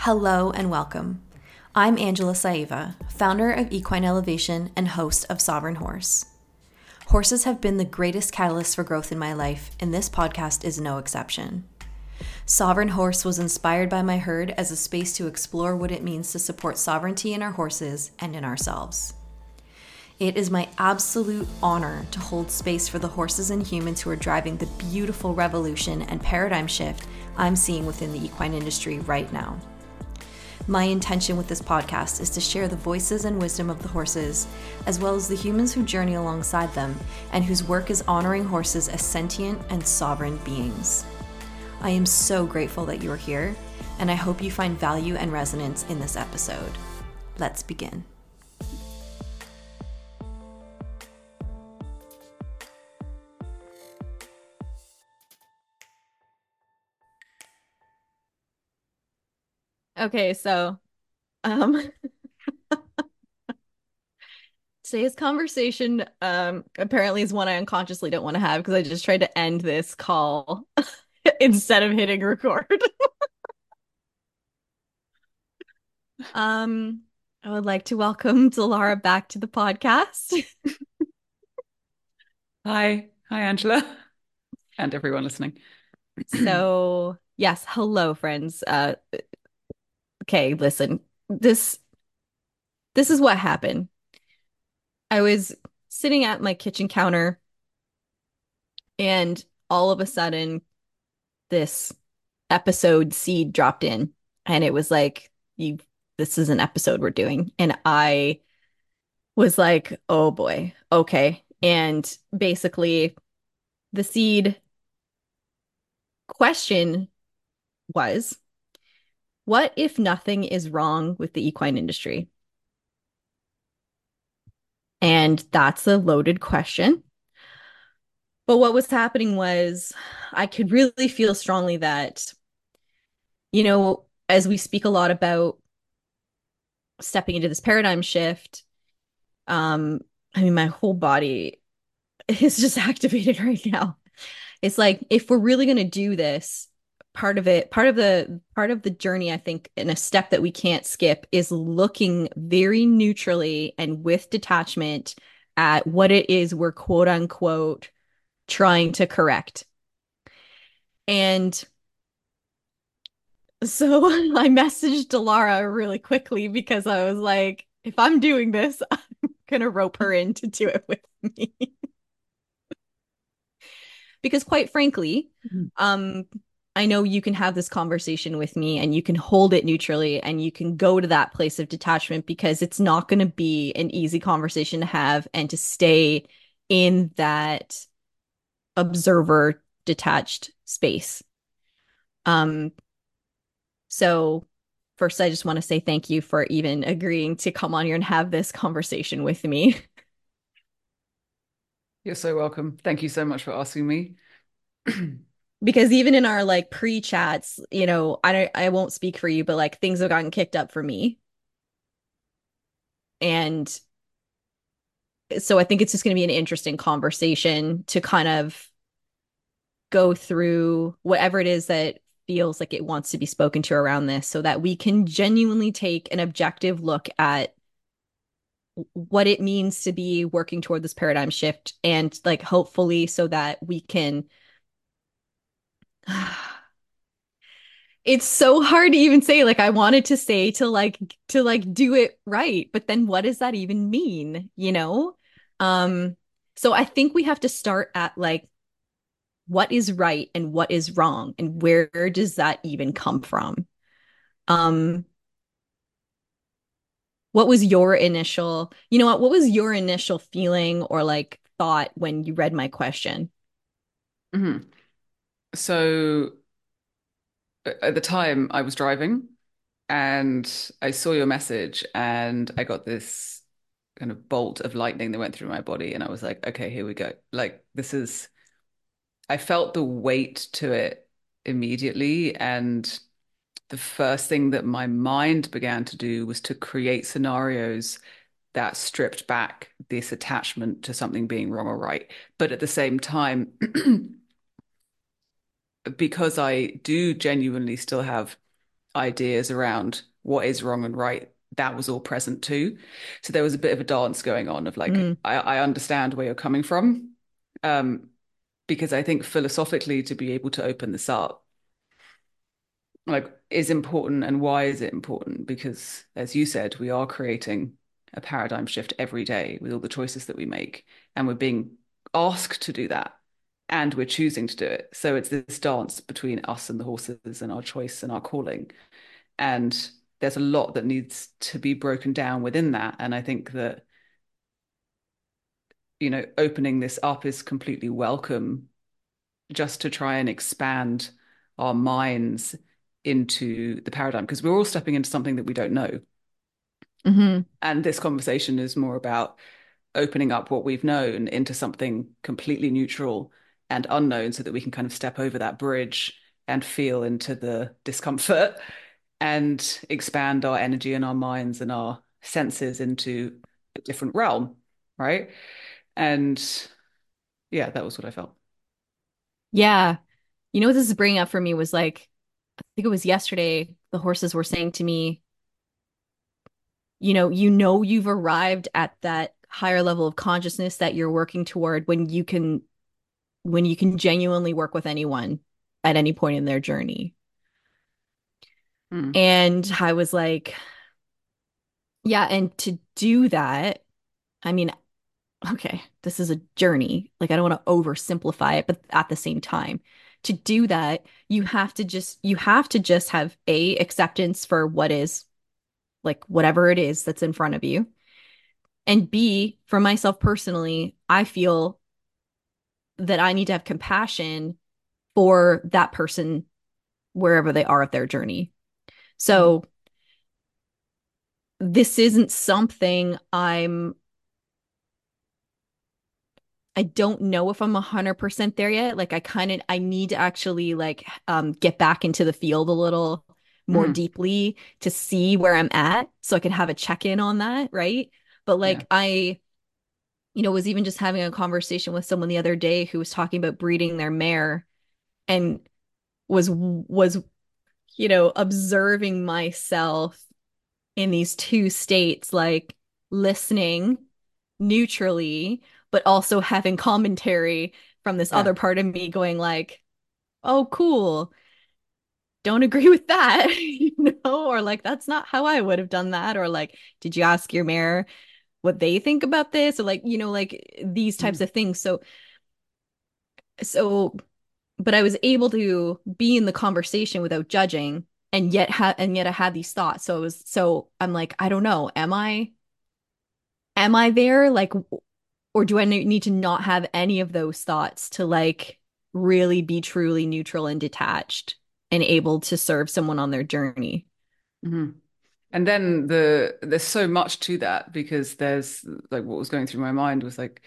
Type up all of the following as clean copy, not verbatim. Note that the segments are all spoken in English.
Hello and welcome. I'm Angela Saiva, founder of Equine Elevation and host of Sovereign Horse. Horses have been the greatest catalyst for growth in my life, and this podcast is no exception. Sovereign Horse was inspired by my herd as a space to explore what it means to support sovereignty in our horses and in ourselves. It is my absolute honor to hold space for the horses and humans who are driving the beautiful revolution and paradigm shift I'm seeing within the equine industry right now. My intention with this podcast is to share the voices and wisdom of the horses, as well as the humans who journey alongside them and whose work is honoring horses as sentient and sovereign beings. I am so grateful that you are here, and I hope you find value and resonance in this episode. Let's begin. Okay, so um today's conversation apparently is one I unconsciously don't want to have because I just tried to end this call instead of hitting record. Um I would like to welcome Delara back to the podcast. Hi, Angela, and everyone listening. So, yes, hello friends. Okay, listen. This is what happened. I was sitting at my kitchen counter and all of a sudden this episode seed dropped in and it was like you this is an episode we're doing and I was like, oh boy, okay. And basically the seed question was, what if nothing is wrong with the equine industry? And that's a loaded question. But what was happening was I could really feel strongly that, as we speak a lot about stepping into this paradigm shift, um, I mean, my whole body is just activated right now. It's like if we're really going to do this, part of the journey, I think, and a step that we can't skip is looking very neutrally and with detachment at what it is we're quote unquote trying to correct. And so I messaged Delara really quickly because I was like, if I'm doing this, I'm gonna rope her in to do it with me. Because quite frankly, Mhm. um, I know you can have this conversation with me and you can hold it neutrally and you can go to that place of detachment because it's not going to be an easy conversation to have and to stay in that observer detached space. Um, so first I just want to say thank you for even agreeing to come on here and have this conversation with me. You're so welcome. Thank you so much for asking me. Because even in our like pre-chats, I won't speak for you, but like things have gotten kicked up for me. And so I think it's just going to be an interesting conversation to kind of go through whatever it is that feels like it wants to be spoken to around this so that we can genuinely take an objective look at what it means to be working toward this paradigm shift and like hopefully so that we can it's so hard to even say like I wanted to say to like do it right, but then what does that even mean, you know? So I think we have to start at like what is right and what is wrong and where does that even come from? Um what was your initial, what was your initial feeling or like thought when you read my question? Mhm. So at the time I was driving and I saw your message and I got this kind of bolt of lightning that went through my body and I was like, okay, here we go. Like I felt the weight to it immediately and the first thing that my mind began to do was to create scenarios that stripped back this attachment to something being wrong or right. But at the same time, because I do genuinely still have ideas around what is wrong and right, that was all present too. So there was a bit of a dance going on of like, Mm, I understand where you're coming from. Um, because I think philosophically to be able to open this up, like, is important. And why is it important? Because as you said, we are creating a paradigm shift every day with all the choices that we make, and we're being asked to do that, and we're choosing to do it. So it's this dance between us and the horses and our choice and our calling. And there's a lot that needs to be broken down within that. And I think that, opening this up is completely welcome, just to try and expand our minds into the paradigm, because we're all stepping into something that we don't know. hmm And this conversation is more about opening up what we've known into something completely neutral and unknown, so that we can kind of step over that bridge and feel into the discomfort and expand our energy and our minds and our senses into a different realm, right? And yeah, that was what I felt. Yeah. You know what this is bringing up for me was like, I think it was yesterday, the horses were saying to me, you've arrived at that higher level of consciousness that you're working toward when you can genuinely work with anyone at any point in their journey. Mm, And I was like, yeah, and to do that, I mean, okay, this is a journey. Like, I don't want to oversimplify it, but at the same time, to do that, you have to just have A, acceptance for what is, like whatever it is that's in front of you. And B, for myself personally, I feel that I need to have compassion for that person wherever they are at their journey. mm, So this isn't something I don't know if I'm 100% there yet. Like I need to actually like get back into the field a little more mm, deeply to see where I'm at so I can have a check-in on that, right? But yeah. like I was even just having a conversation with someone the other day who was talking about breeding their mare and was observing myself in these two states, like listening neutrally, but also having commentary from this Yeah. other part of me going like, oh, cool. Don't agree with that, or like, that's not how I would have done that. Or like, did you ask your mayor what they think about this? Or like, like these types Mm, of things. So, but I was able to be in the conversation without judging and yet I had these thoughts. So I'm like, I don't know. Am I there? Like, or do I need to not have any of those thoughts to like really be truly neutral and detached and able to serve someone on their journey? mm. And then there's so much to that, because there's like, what was going through my mind was like,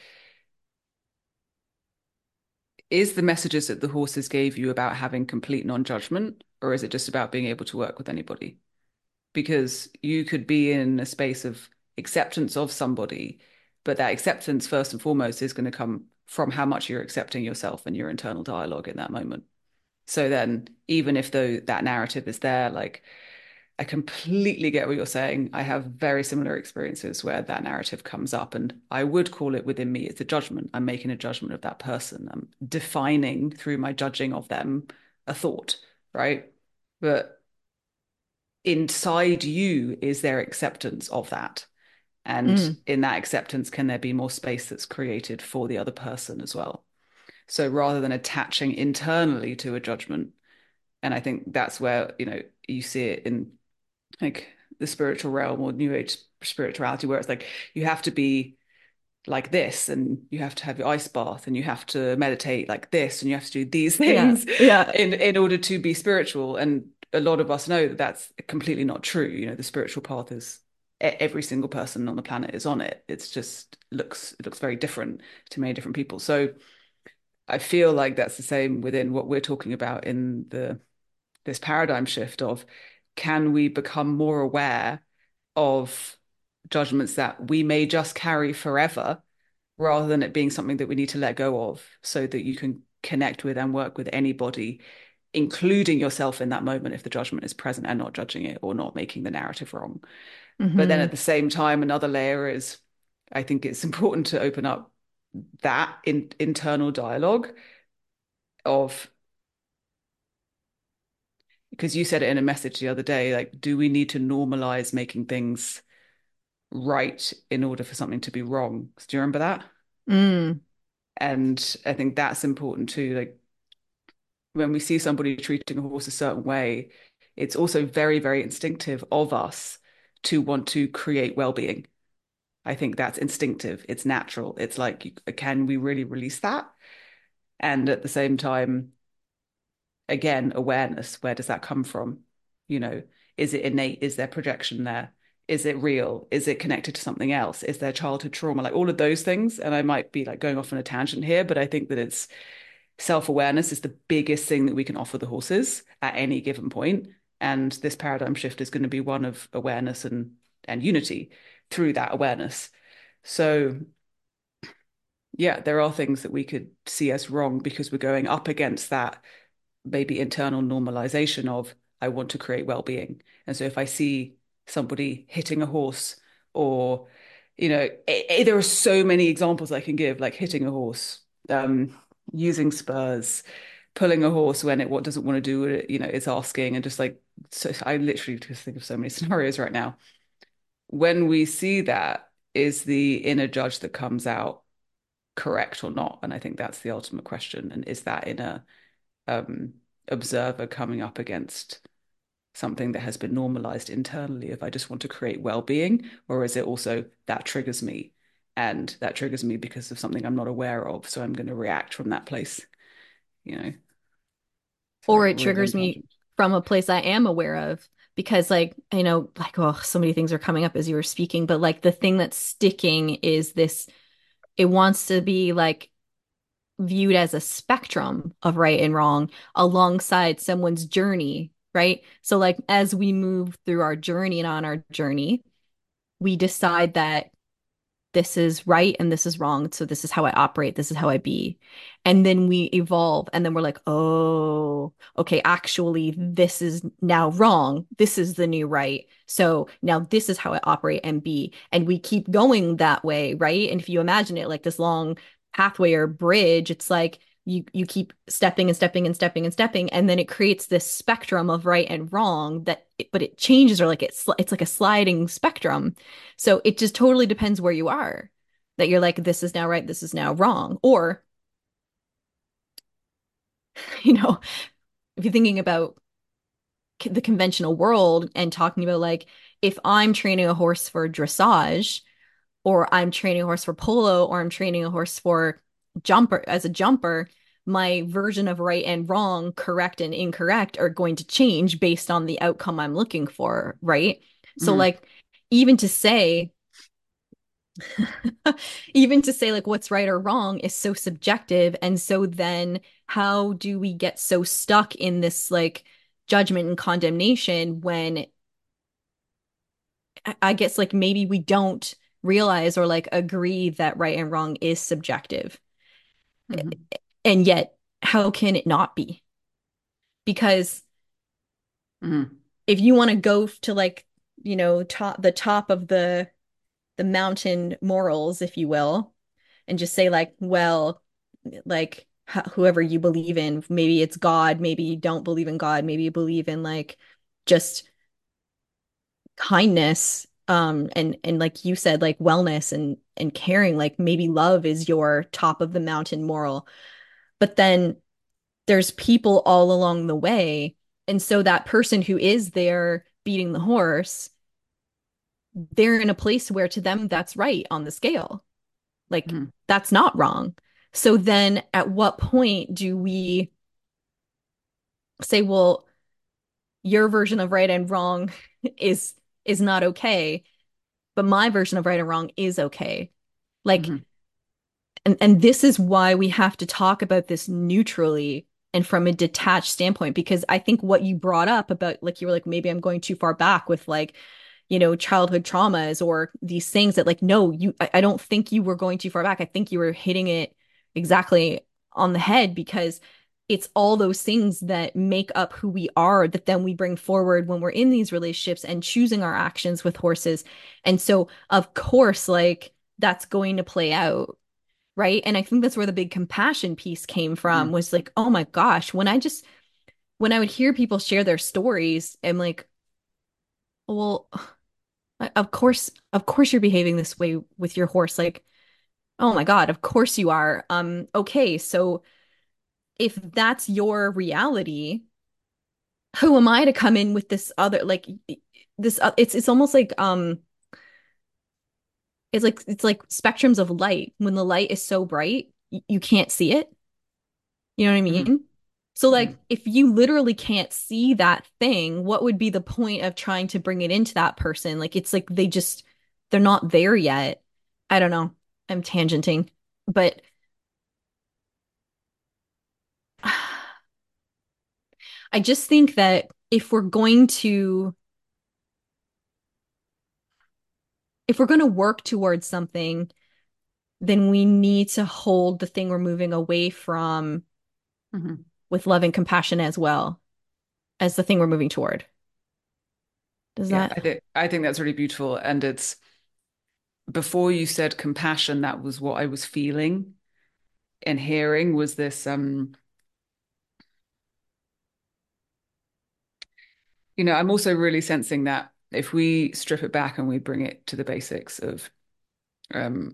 is the messages that the horses gave you about having complete non-judgment, or is it just about being able to work with anybody? Because you could be in a space of acceptance of somebody, but that acceptance first and foremost is going to come from how much you're accepting yourself and your internal dialogue in that moment. So then, even if though that narrative is there, like, I completely get what you're saying. I have very similar experiences where that narrative comes up, and I would call it within me, it's a judgment. I'm making a judgment of that person. I'm defining through my judging of them a thought, right? But inside you is their acceptance of that. And Mm, in that acceptance, can there be more space that's created for the other person as well? So rather than attaching internally to a judgment, and I think that's where, you see it in like the spiritual realm or new age spirituality, where it's like you have to be like this, and you have to have your ice bath, and you have to meditate like this, and you have to do these yeah, things yeah. in order to be spiritual. And a lot of us know that that's completely not true. The spiritual path is, every single person on the planet is on it. It's just it looks very different to many different people. So I feel like that's the same within what we're talking about in the this paradigm shift of, can we become more aware of judgments that we may just carry forever, rather than it being something that we need to let go of, so that you can connect with and work with anybody including yourself in that moment if the judgment is present and not judging it or not making the narrative wrong. But then Mm-hmm. at the same time, another layer is I think it's important to open up that internal dialogue of, because you said it in a message the other day, like, do we need to normalize making things right in order for something to be wrong? Do you remember that? Mm. And I think that's important too. Like when we see somebody treating a horse a certain way, it's also very, very instinctive of us to want to create well-being. I think that's instinctive. It's natural. It's like, can we really release that? And at the same time, again, awareness, where does that come from? You know, is it innate? Is there projection there? Is it real? Is it connected to something else? Is there childhood trauma? Like all of those things. And I might be like going off on a tangent here, but I think that it's self-awareness is the biggest thing that we can offer the horses at any given point. And this paradigm shift is going to be one of awareness and unity through that awareness. So yeah, there are things that we could see as wrong because we're going up against that maybe internal normalization of I want to create well-being. And so if I see somebody hitting a horse or, there are so many examples I can give, like hitting a horse, using spurs, pulling a horse when it what doesn't want to do what it, it's asking, and just like so I literally just think of so many scenarios right now. When we see that, is the inner judge that comes out correct or not? And I think that's the ultimate question. And is that inner um, observer coming up against something that has been normalized internally if I just want to create well-being, or is it also that triggers me and that triggers me because of something I'm not aware of, so I'm going to react from that place, you know Or sorry, it really long triggers me tangent. from a place I am aware of because like, like, oh, so many things are coming up as you were speaking, but like the thing that's sticking is this, it wants to be like viewed as a spectrum of right and wrong alongside someone's journey, right? So like as we move through our journey and on our journey, we decide that this is right and this is wrong. So this is how I operate. This is how I be. And then we evolve. And then we're like, oh, okay, actually, this is now wrong. This is the new right. So now this is how I operate and be. And we keep going that way, right? And if you imagine it like this long pathway or bridge, it's like you keep stepping and stepping and stepping and stepping. And then it creates this spectrum of right and wrong but it changes or like it's like a sliding spectrum. So it just totally depends where you are. That you're like, this is now right, this is now wrong. Or, you know, if you're thinking about the conventional world and talking about like, if I'm training a horse for dressage, or I'm training a horse for polo, or I'm training a horse for jumper as a jumper, my version of right and wrong, correct and incorrect are going to change based on the outcome I'm looking for, right? So Mm, like even to say even to say like what's right or wrong is so subjective. And so then how do we get so stuck in this like judgment and condemnation when I guess like maybe we don't realize or like agree that right and wrong is subjective. mhm, And yet, how can it not be? Because mhm, if you want to go to like, the top of the mountain morals, if you will, and just say like, well, like whoever you believe in, maybe it's God, maybe you don't believe in God, maybe you believe in like just kindness, and like you said, like wellness and caring, like maybe love is your top of the mountain moral. But then there's people all along the way. And so that person who is there beating the horse, they're in a place where to them that's right on the scale. Like mhm, that's not wrong. So then at what point do we say, well, your version of right and wrong is is not okay, but my version of right and wrong is okay. Like, mhm, and this is why we have to talk about this neutrally and from a detached standpoint, because I think what you brought up about like you were like, maybe I'm going too far back with like, childhood traumas or these things that like, no, I don't think you were going too far back. I think you were hitting it exactly on the head because it's all those things that make up who we are that then we bring forward when we're in these relationships and choosing our actions with horses. And so, of course, like that's going to play out, right? And I think that's where the big compassion piece came from, Mhm. was like, oh my gosh, when I would hear people share their stories, I'm like, well, of course you're behaving this way with your horse. Like, oh my God, of course you are. Okay, so if that's your reality, who am I to come in with this other, like this it's almost like it's like spectrums of light. When the light is so bright, you can't see it. You know what I Mhm. mean? So like Mhm. if you literally can't see that thing, what would be the point of trying to bring it into that person? Like it's like they're not there yet. I don't know. I'm tangenting, but I just think that if we're going to work towards something, then we need to hold the thing we're moving away from Mhm. with love and compassion as well as the thing we're moving toward. Does Yeah, that? I think that's really beautiful. And it's before you said compassion, that was what I was feeling and hearing was this I'm also really sensing that if we strip it back and we bring it to the basics of um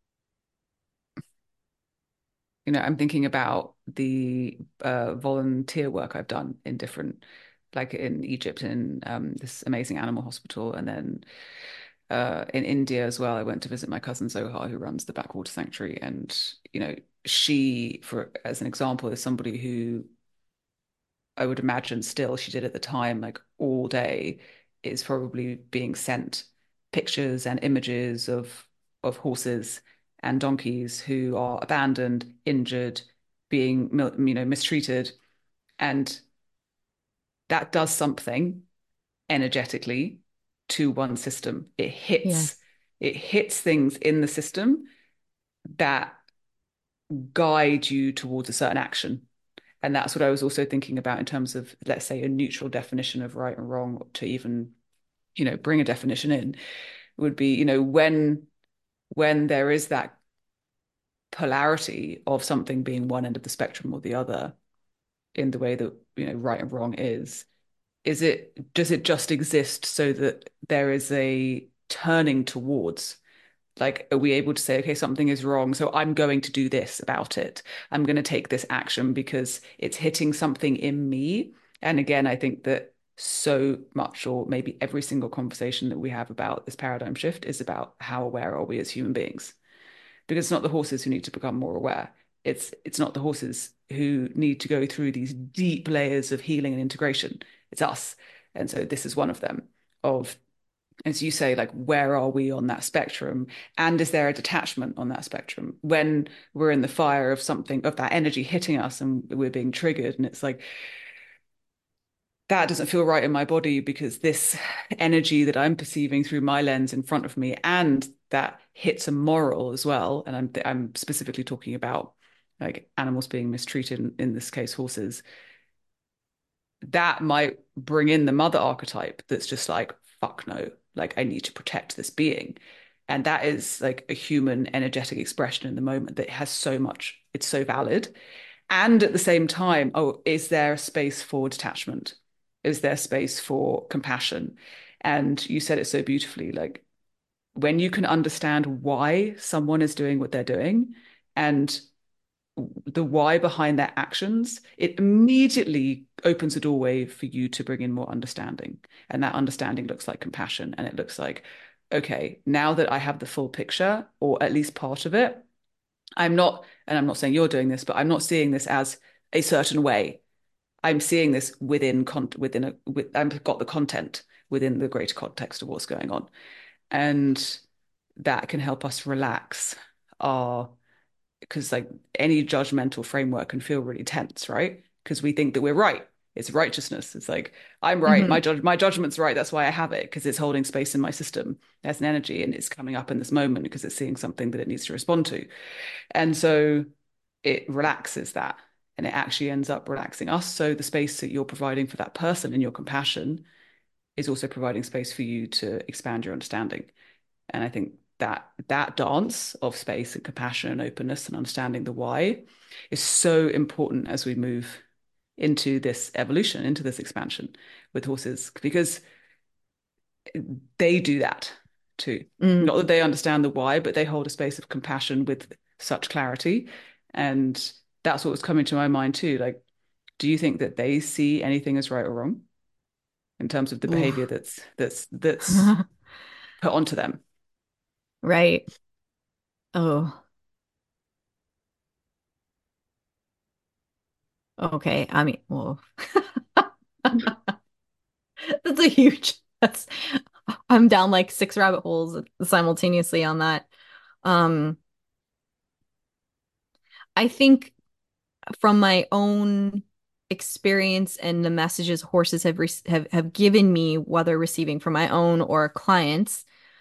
I'm thinking about the volunteer work I've done in different, like in Egypt in this amazing animal hospital, and then in India as well. I went to visit my cousin Zohar, who runs the Backwater Sanctuary, and she, for as an example, is somebody who I would imagine still she did at the time, like all day, is probably being sent pictures and images of horses and donkeys who are abandoned, injured, being mistreated, and that does something energetically to one system. It Yeah. hits it hits things in the system that guide you towards a certain action. And that's what I was also thinking about in terms of, let's say, a neutral definition of right and wrong, to even, bring a definition in, would be, when there is that polarity of something being one end of the spectrum or the other in the way that, right and wrong does it just exist so that there is a turning towards? Like, are we able to say, okay, something is wrong, so I'm going to do this about it. I'm going to take this action because it's hitting something in me. And again, I think that so much, or maybe every single conversation that we have about this paradigm shift is about how aware are we as human beings? Because it's not the horses who need to become more aware. It's not the horses who need to go through these deep layers of healing and integration. It's us. And so this is one of them, of, as you say, like, where are we on that spectrum? And is there a detachment on that spectrum when we're in the fire of something, of that energy hitting us and we're being triggered? And it's like, that doesn't feel right in my body because this energy that I'm perceiving through my lens in front of me, and that hits a moral as well. And I'm specifically talking about like animals being mistreated, in this case, horses. That might bring in the mother archetype that's just like, fuck no, like I need to protect this being. And that is like a human energetic expression in the moment that has so much, it's so valid. And at the same time, oh, is there a space for detachment? Is there space for compassion? And you said it so beautifully, like when you can understand why someone is doing what they're doing and the why behind their actions, it immediately opens a doorway for you to bring in more understanding. And that understanding looks like compassion. And it looks like, okay, now that I have the full picture, or at least part of it, and I'm not saying you're doing this, but I'm not seeing this as a certain way. I'm seeing this I've got the content within the greater context of what's going on. And that can help us relax our because like any judgmental framework can feel really tense, right? Because we think that we're right. It's righteousness. It's like I'm right. Hmm. My judgment's right. That's why I have it because it's holding space in my system. There's an energy and it's coming up in this moment because it's seeing something that it needs to respond to. And so it relaxes that. and it actually ends up relaxing us. So the space that you're providing for that person in your compassion is also providing space for you to expand your understanding. And I think that dance of space and compassion and openness and understanding the why is so important as we move into this evolution, into this expansion with horses, because they do that too. Mm. Not that they understand the why, but they hold a space of compassion with such clarity. And that's what was coming to my mind too. Like, do you think that they see anything as right or wrong in terms of the behavior Oof. that's put onto them? Right. Oh, okay. I mean, well, that's a huge, that's, I'm down like six rabbit holes simultaneously on that. Um, I think from my own experience and the messages horses have given me, whether receiving from my own or clients,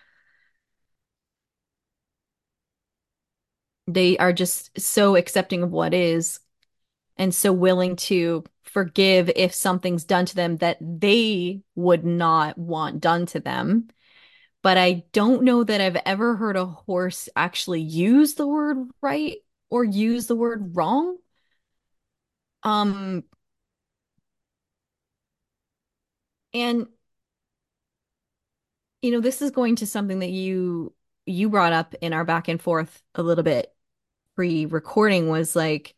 they are just so accepting of what is and so willing to forgive if something's done to them that they would not want done to them. But I don't know that I've ever heard a horse actually use the word right or use the word wrong. Um, and this is going to something that you brought up in our back and forth a little bit pre-recording was like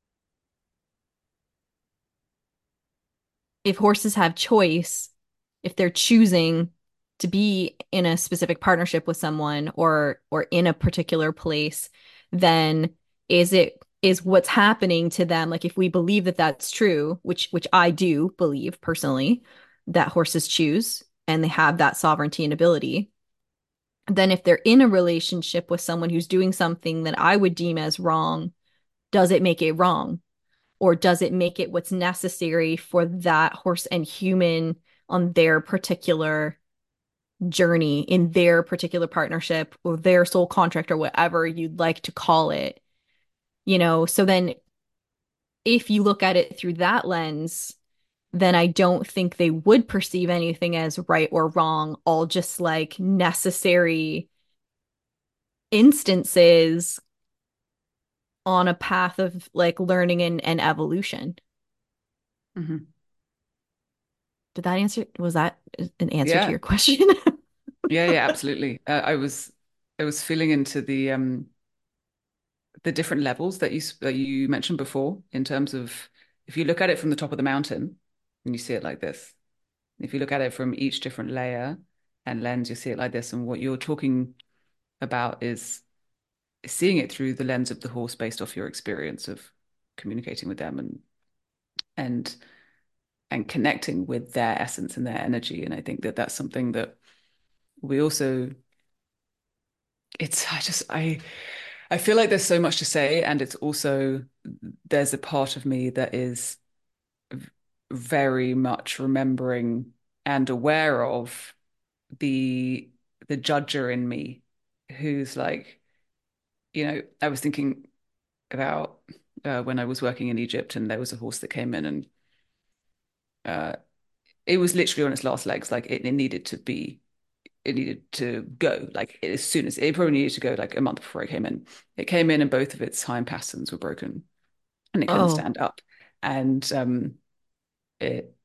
if horses have choice, if they're choosing to be in a specific partnership with someone or in a particular place, then is what's happening to them, like if we believe that that's true, which I do believe personally, that horses choose and they have that sovereignty and ability, then if they're in a relationship with someone who's doing something that I would deem as wrong, does it make it wrong? Or does it make it what's necessary for that horse and human on their particular journey, in their particular partnership or their soul contract or whatever you'd like to call it? So then if you look at it through that lens, then I don't think they would perceive anything as right or wrong, all just like necessary instances on a path of like learning and evolution. Mhm. Did that answer, was that an answer to Yeah, your question? yeah, absolutely. I was feeling into the different levels that you mentioned before in terms of if you look at it from the top of the mountain and you see it like this. If you look at it from each different layer and lens, you see it like this. And what you're talking about is seeing it through the lens of the horse based off your experience of communicating with them and and connecting with their essence and their energy. And I think that that's something that we also it's I feel like there's so much to say, and it's also there's a part of me that is very much remembering and aware of the the judger in me who's like, I was thinking about when I was working in Egypt and there was a horse that came in and uh, it was literally on its last legs, like it needed to go like as soon as it probably needed to go like a month before I came in. It came in and both of its hind pasterns were broken and it couldn't Oh, stand up. And it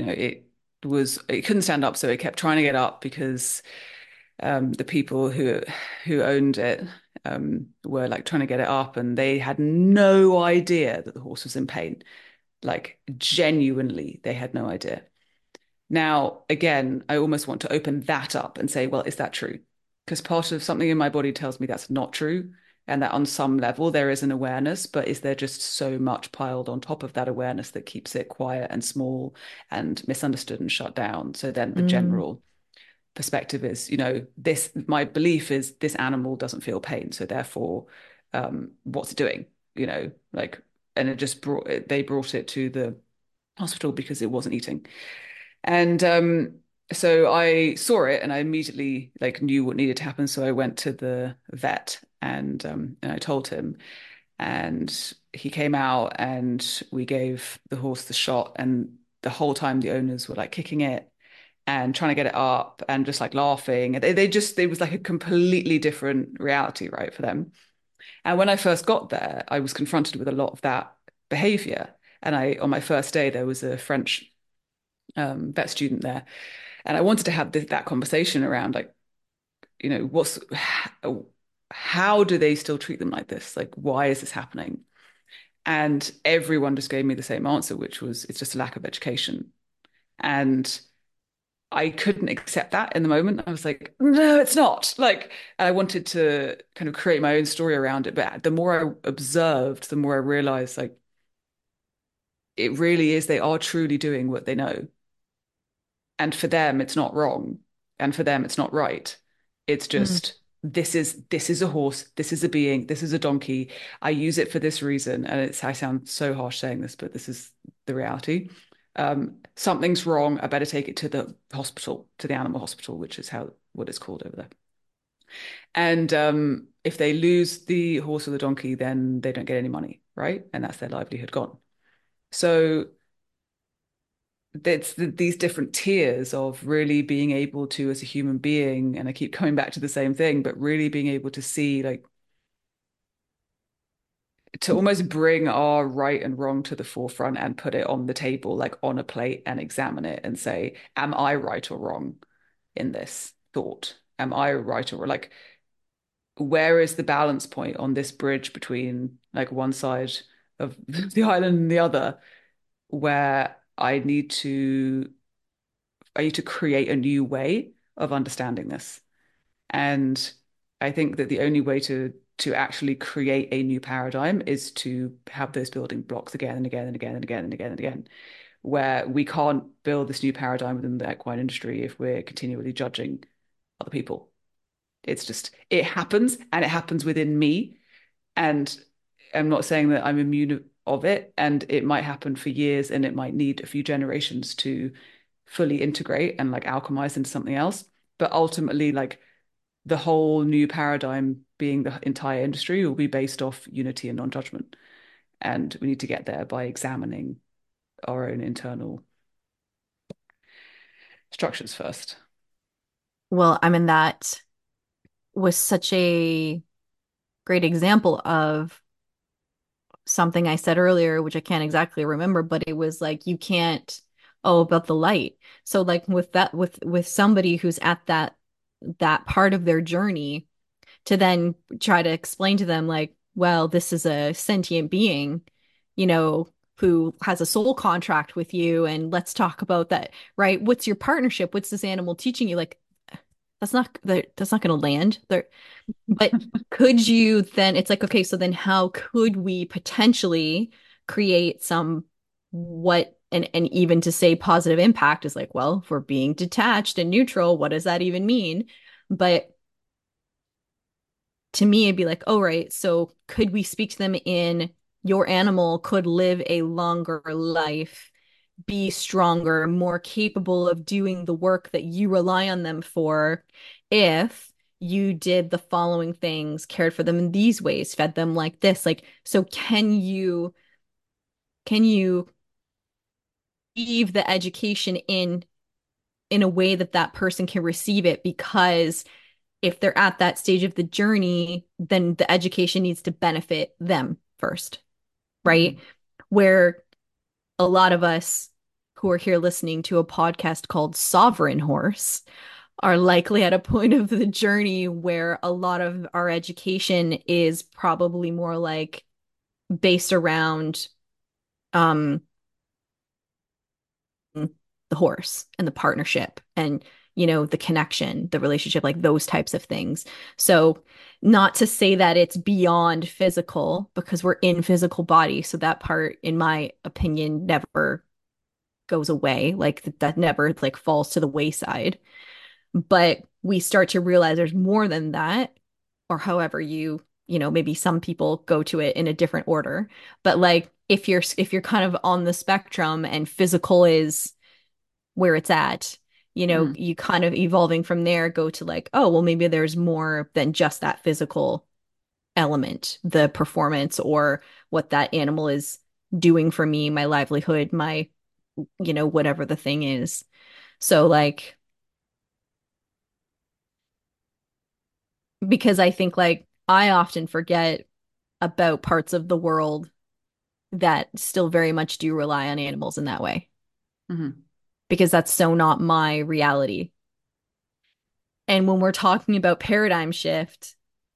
it couldn't stand up, so it kept trying to get up because the people who owned it were like trying to get it up and they had no idea that the horse was in pain. Like genuinely, they had no idea. Now, again, I almost want to open that up and say, well, is that true? Because part of something in my body tells me that's not true, and that on some level there is an awareness, but is there just so much piled on top of that awareness that keeps it quiet and small and misunderstood and shut down? So then the mm, general perspective is, this, my belief is this animal doesn't feel pain, so therefore, what's it doing? Like, and they brought it to the hospital because it wasn't eating. And so I saw it and I immediately like knew what needed to happen. So I went to the vet and I told him. And he came out and we gave the horse the shot, and the whole time the owners were like kicking it and trying to get it up and just like laughing. And they just, it was like a completely different reality, right, for them. And when I first got there, I was confronted with a lot of that behavior. And on my first day, there was a French vet student there, and I wanted to have that conversation around like, how do they still treat them like this? Like, why is this happening? And everyone just gave me the same answer, which was it's just a lack of education. And I couldn't accept that in the moment. I was like, no, it's not. Like, I wanted to kind of create my own story around it. But the more I observed, the more I realized like it really is, they are truly doing what they know. And for them, it's not wrong. And for them, it's not right. It's Mm. just this is a horse, this is a being, this is a donkey. I use it for this reason. And I sound so harsh saying this, but this is the reality. Something's wrong. I better take it to the hospital, to the animal hospital, which is what it's called over there. And if they lose the horse or the donkey, then they don't get any money, right? And that's their livelihood gone. So it's these different tiers of really being able to, as a human being, and I keep coming back to the same thing, but really being able to see, like, to almost bring our right and wrong to the forefront and put it on the table, like on a plate, and examine it and say, am I right or wrong in this thought? Am I right or like, where is the balance point on this bridge between like one side of the island and the other, where I need to create a new way of understanding this. And I think that the only way to actually create a new paradigm is to have those building blocks again and again and again and again and again and again, where we can't build this new paradigm within the equine industry if we're continually judging other people. It's just, it happens, and it happens within me. And I'm not saying that I'm immune of it, and it might happen for years and it might need a few generations to fully integrate and like alchemize into something else. But ultimately, like the whole new paradigm being the entire industry will be based off unity and non-judgment. And we need to get there by examining our own internal structures first. Well, I mean, that was such a great example of something I said earlier, which I can't exactly remember, but it was like you can't, oh, about the light. So like with that, with somebody who's at that part of their journey, to then try to explain to them like, well, this is a sentient being, you know, who has a soul contract with you, and let's talk about that, right? What's your partnership? What's this animal teaching you? Like, that's not going to land there. But could you then, it's like, okay, so then how could we potentially create some what and even to say positive impact is like, well, if we're being detached and neutral, what does that even mean? But to me, it'd be like, oh, right, so could we speak to them in your animal could live a longer life, be stronger, more capable of doing the work that you rely on them for if you did the following things, cared for them in these ways, fed them like this. Like, so can you leave the education in a way that that person can receive it? Because if they're at that stage of the journey, then the education needs to benefit them first, right? Mhm. Where a lot of us who are here listening to a podcast called Sovereign Horse are likely at a point of the journey where a lot of our education is probably more like based around um the horse and the partnership and the connection, the relationship, like those types of things. So not to say that it's beyond physical because we're in physical body, so that part in my opinion never goes away, like that never like falls to the wayside. But we start to realize there's more than that, or however maybe some people go to it in a different order. But like if you're kind of on the spectrum and physical is where it's at, Mm. you kind of evolving from there go to like, oh, well, maybe there's more than just that physical element, the performance or what that animal is doing for me, my livelihood, my, whatever the thing is. So like, because I think like I often forget about parts of the world that still very much do rely on animals in that way, Hmm. because that's so not my reality. And when we're talking about paradigm shift,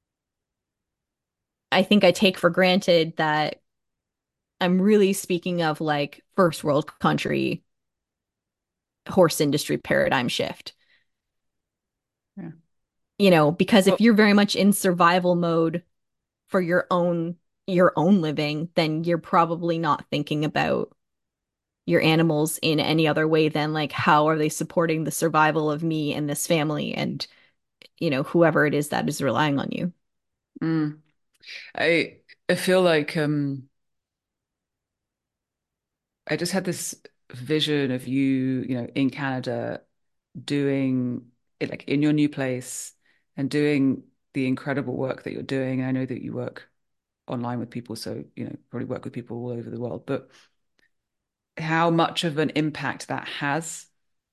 I think I take for granted that I'm really speaking of like first world country horse industry paradigm shift. Yeah. Because if Well, you're very much in survival mode for your own living, then you're probably not thinking about your animals in any other way than like how are they supporting the survival of me and this family and whoever it is that is relying on you. mm, I feel like I just had this vision of you, in Canada doing it like in your new place and doing the incredible work that you're doing. I know that you work online with people, so probably work with people all over the world, but how much of an impact that has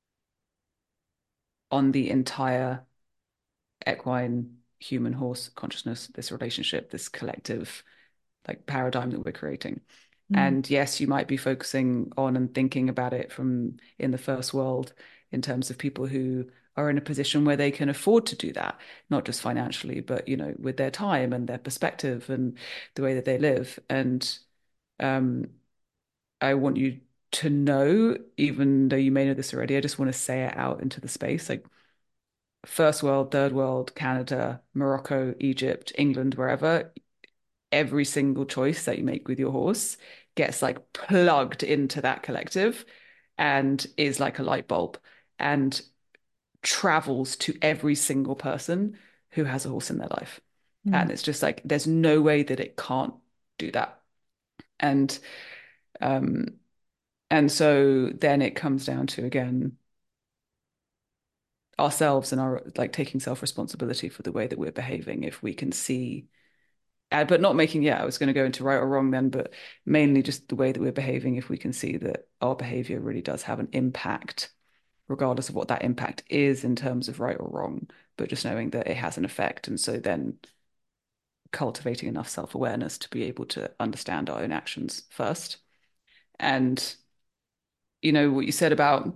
on the entire equine human horse consciousness, this relationship, this collective like paradigm that we're creating. Mm. And yes, you might be focusing on and thinking about it from in the first world in terms of people who are in a position where they can afford to do that, not just financially, but with their time and their perspective and the way that they live. And um, I want you to know, even though you may know this already, I just want to say it out into the space. Like first world, third world, Canada, Morocco, Egypt, England, wherever, every single choice that you make with your horse gets like plugged into that collective and is like a light bulb and travels to every single person who has a horse in their life. Mm. And it's just like there's no way that it can't do that. And um and so then it comes down to again ourselves and our like taking self-responsibility for the way that we're behaving if we can see but not making, yeah, I was going to go into right or wrong then, but mainly just the way that we're behaving, if we can see that our behavior really does have an impact, regardless of what that impact is in terms of right or wrong, but just knowing that it has an effect. And so then cultivating enough self-awareness to be able to understand our own actions first. And, what you said about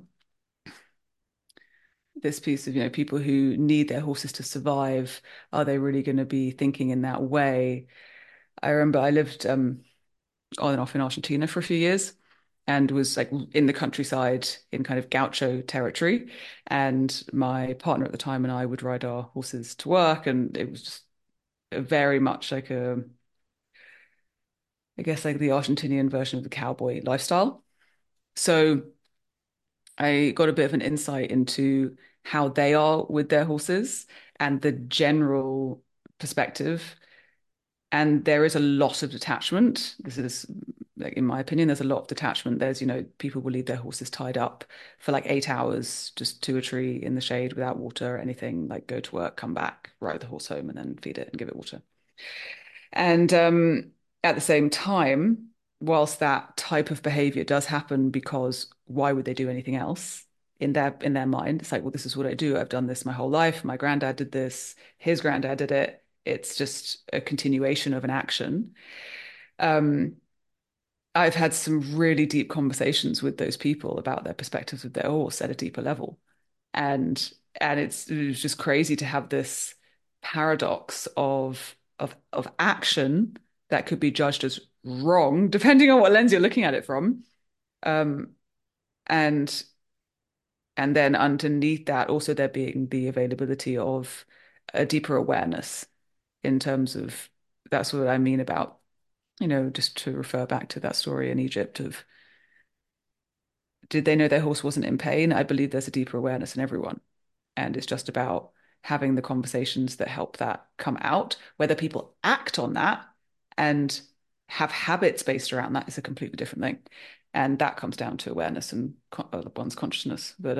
this piece of, people who need their horses to survive, are they really going to be thinking in that way? I remember I lived on and off in Argentina for a few years and was like in the countryside in kind of gaucho territory. And my partner at the time and I would ride our horses to work. And it was just very much like I guess like the Argentinian version of the cowboy lifestyle. So I got a bit of an insight into how they are with their horses and the general perspective. And there is a lot of detachment. This is, like, in my opinion, there's a lot of detachment. There's, people will leave their horses tied up for like 8 hours just to a tree in the shade without water or anything, like go to work, come back, ride the horse home, and then feed it and give it water. And at the same time, whilst that type of behavior does happen, because why would they do anything else? In their mind, it's like, well, this is what I do. I've done this my whole life. My granddad did this. His granddad did it. It's just a continuation of an action. Um, I've had some really deep conversations with those people about their perspectives of their horse at a deeper level. And it's just crazy to have this paradox of action that could be judged as wrong, depending on what lens you're looking at it from. Um, and and then underneath that, also there being the availability of a deeper awareness in terms of that's what I mean about, just to refer back to that story in Egypt of did they know their horse wasn't in pain? I believe there's a deeper awareness in everyone. And it's just about having the conversations that help that come out. Whether people act on that and have habits based around that is a completely different thing. And that comes down to awareness and one's consciousness. But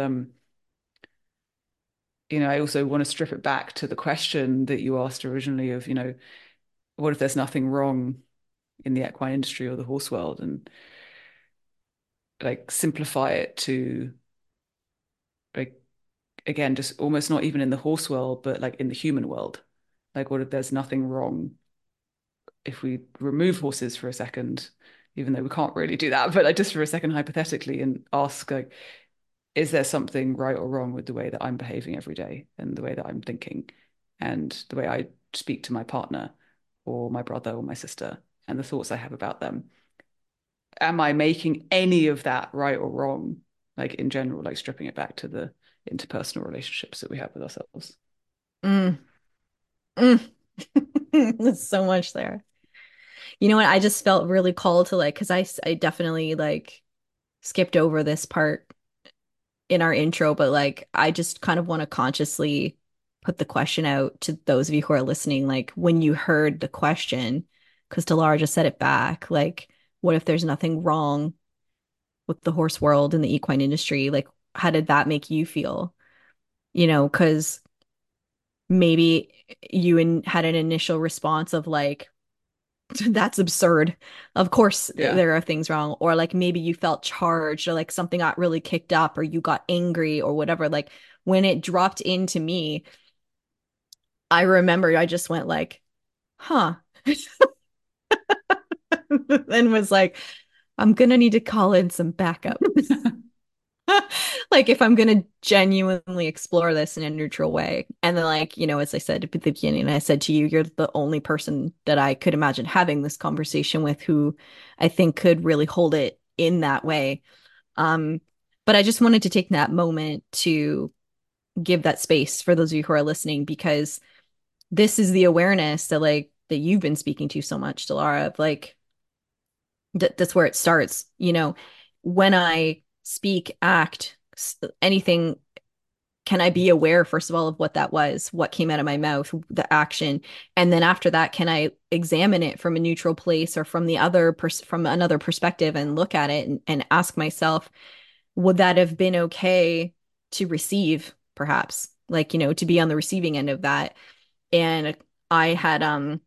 I also want to strip it back to the question that you asked originally of, what if there's nothing wrong in the equine industry or the horse world, and like simplify it to like, again, just almost not even in the horse world, but like in the human world. Like, what if there's nothing wrong if we remove horses for a second, even though we can't really do that, but like just for a second, hypothetically, and ask, like, is there something right or wrong with the way that I'm behaving every day and the way that I'm thinking and the way I speak to my partner or my brother or my sister and the thoughts I have about them? Am I making any of that right or wrong? Like in general, like stripping it back to the interpersonal relationships that we have with ourselves. Mm, mm. There's so much there. You know what? I just felt really called to like, because I definitely like skipped over this part in our intro, but like I just kind of want to consciously put the question out to those of you who are listening. Like when you heard the question, because Delara just said it back, like, what if there's nothing wrong with the horse world and the equine industry? Like, how did that make you feel? Because maybe had an initial response of like, that's absurd. Of course, Yeah. there are things wrong. Or like maybe you felt charged or like something got really kicked up or you got angry or whatever. Like when it dropped into me, I remember I just went like, huh. And was like, I'm gonna need to call in some backup. Like if I'm gonna genuinely explore this in a neutral way. And then like, as I said at the beginning, I said to you, you're the only person that I could imagine having this conversation with who I think could really hold it in that way. Um, but I just wanted to take that moment to give that space for those of you who are listening, because this is the awareness that like that you've been speaking to so much, Delara, of like that's where it starts. When I speak, act, anything, can I be aware, first of all, of what that was, what came out of my mouth, the action, and then after that, can I examine it from a neutral place or from from another perspective and look at it and ask myself, would that have been okay to receive, perhaps, like to be on the receiving end of that? And I had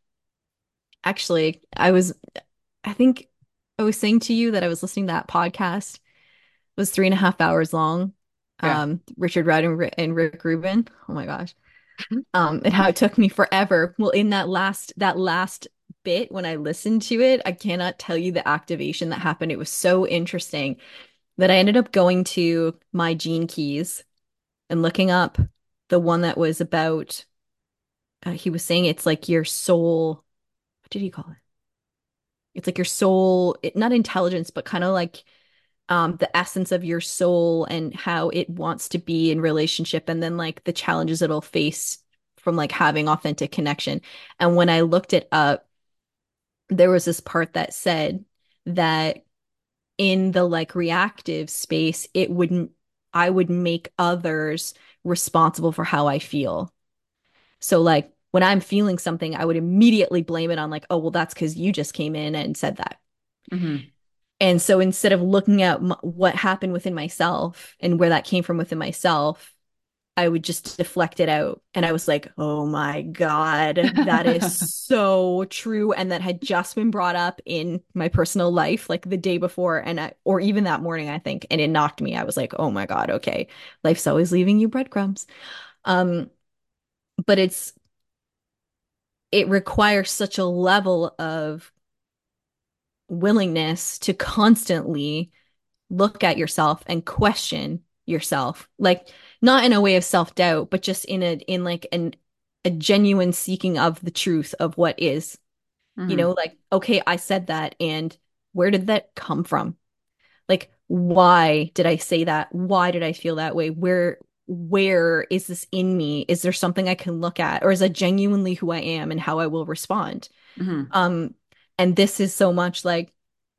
actually, I think I was saying to you that I was listening to that podcast. It was 3.5 hours long. Yeah. Richard Rudd and Rick Rubin. Oh my gosh. And how it took me forever. Well, in that last bit when I listened to it, I cannot tell you the activation that happened. It was so interesting that I ended up going to my Gene Keys and looking up the one that was about he was saying it's like your soul. What did he call it? It's like your soul, not intelligence, but kind of like the essence of your soul and how it wants to be in relationship, and then like the challenges it'll face from like having authentic connection. And when I looked it up, there was this part that said that in the like reactive space, I would make others responsible for how I feel. So like when I'm feeling something, I would immediately blame it on like, oh, well, that's because you just came in and said that. Hmm. And so instead of looking at what happened within myself and where that came from within myself, I would just deflect it out. And I was like, oh my God, that is so true. And that had just been brought up in my personal life like the day before or even that morning, I think. And it knocked me. I was like, oh my God, okay. Life's always leaving you breadcrumbs. Um, but it requires such a level of willingness to constantly look at yourself and question yourself, like not in a way of self-doubt, but just in like a genuine seeking of the truth of what is, Hmm. like, okay, I said that, and where did that come from? Like, why did I say that? Why did I feel that way? Where is this in me? Is there something I can look at, or is that genuinely who I am and how I will respond? Hmm. um and this is so much like,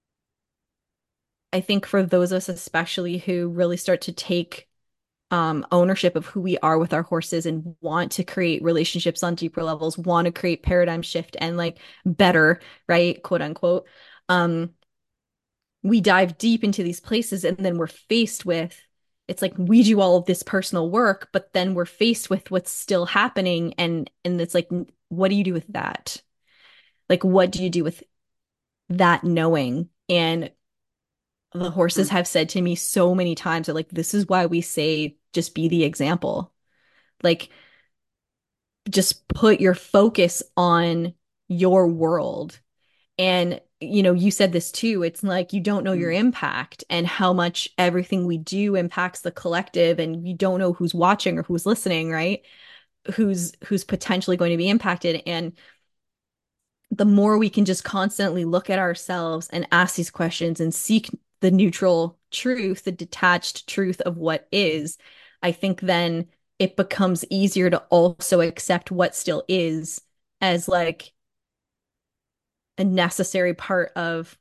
I think for those of us especially who really start to take ownership of who we are with our horses and want to create relationships on deeper levels, want to create paradigm shift and like better, right? Quote unquote. Um, we dive deep into these places and then we're faced with, it's like we do all of this personal work, but then we're faced with what's still happening, and it's like, what do you do with that? Like, what do you do with that knowing? And the horses Mm, have said to me so many times that, like, this is why we say just be the example. Like, just put your focus on your world. And, you said this too. It's like you don't know your mm, impact and how much everything we do impacts the collective, and you don't know who's watching or who's listening, right? Who's potentially going to be impacted. And the more we can just constantly look at ourselves and ask these questions and seek the neutral truth, the detached truth of what is, I think then it becomes easier to also accept what still is as like a necessary part of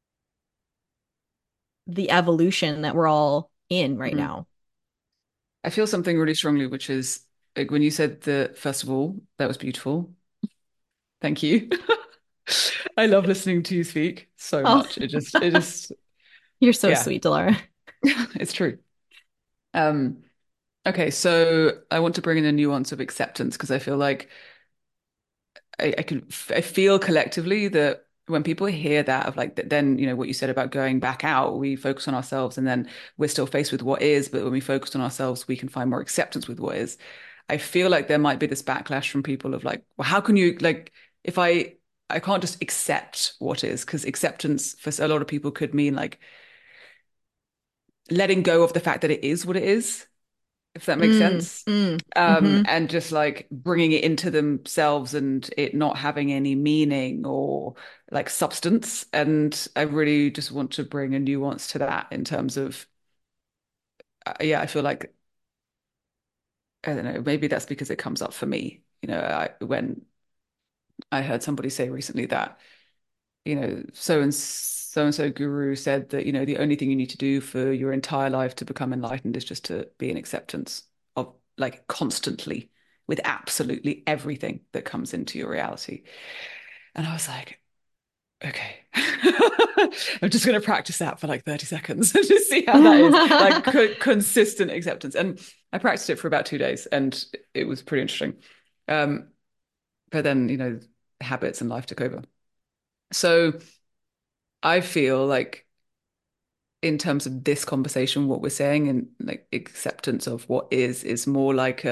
the evolution that we're all in right mm. now. I feel something really strongly, which is like when you said the first of all, that was beautiful. Thank you. I love listening to you speak so Oh, much. It just, you're so yeah, sweet, Delara. it's true. Um, okay, so I want to bring in a nuance of acceptance because I feel like I feel collectively that when people hear that of like then what you said about going back out, we focus on ourselves and then we're still faced with what is, but when we focus on ourselves, we can find more acceptance with what is. I feel like there might be this backlash from people of like, well, how can you like if I can't just accept what is because acceptance for a lot of people could mean like letting go of the fact that it is what it is, if that makes sense. Mm-hmm. And just like bringing it into themselves and it not having any meaning or like substance. And I really just want to bring a nuance to that in terms of, yeah, I feel like, I don't know, maybe that's because it comes up for me. When I heard somebody say recently that, so and so guru said that, the only thing you need to do for your entire life to become enlightened is just to be in acceptance of like constantly with absolutely everything that comes into your reality. And I was like, okay, I'm just going to practice that for like 30 seconds and just see how that is. Like consistent acceptance. And I practiced it for about 2 days and it was pretty interesting. Um, but then, habits and life took over. So I feel like in terms of this conversation, what we're saying and like acceptance of what is more like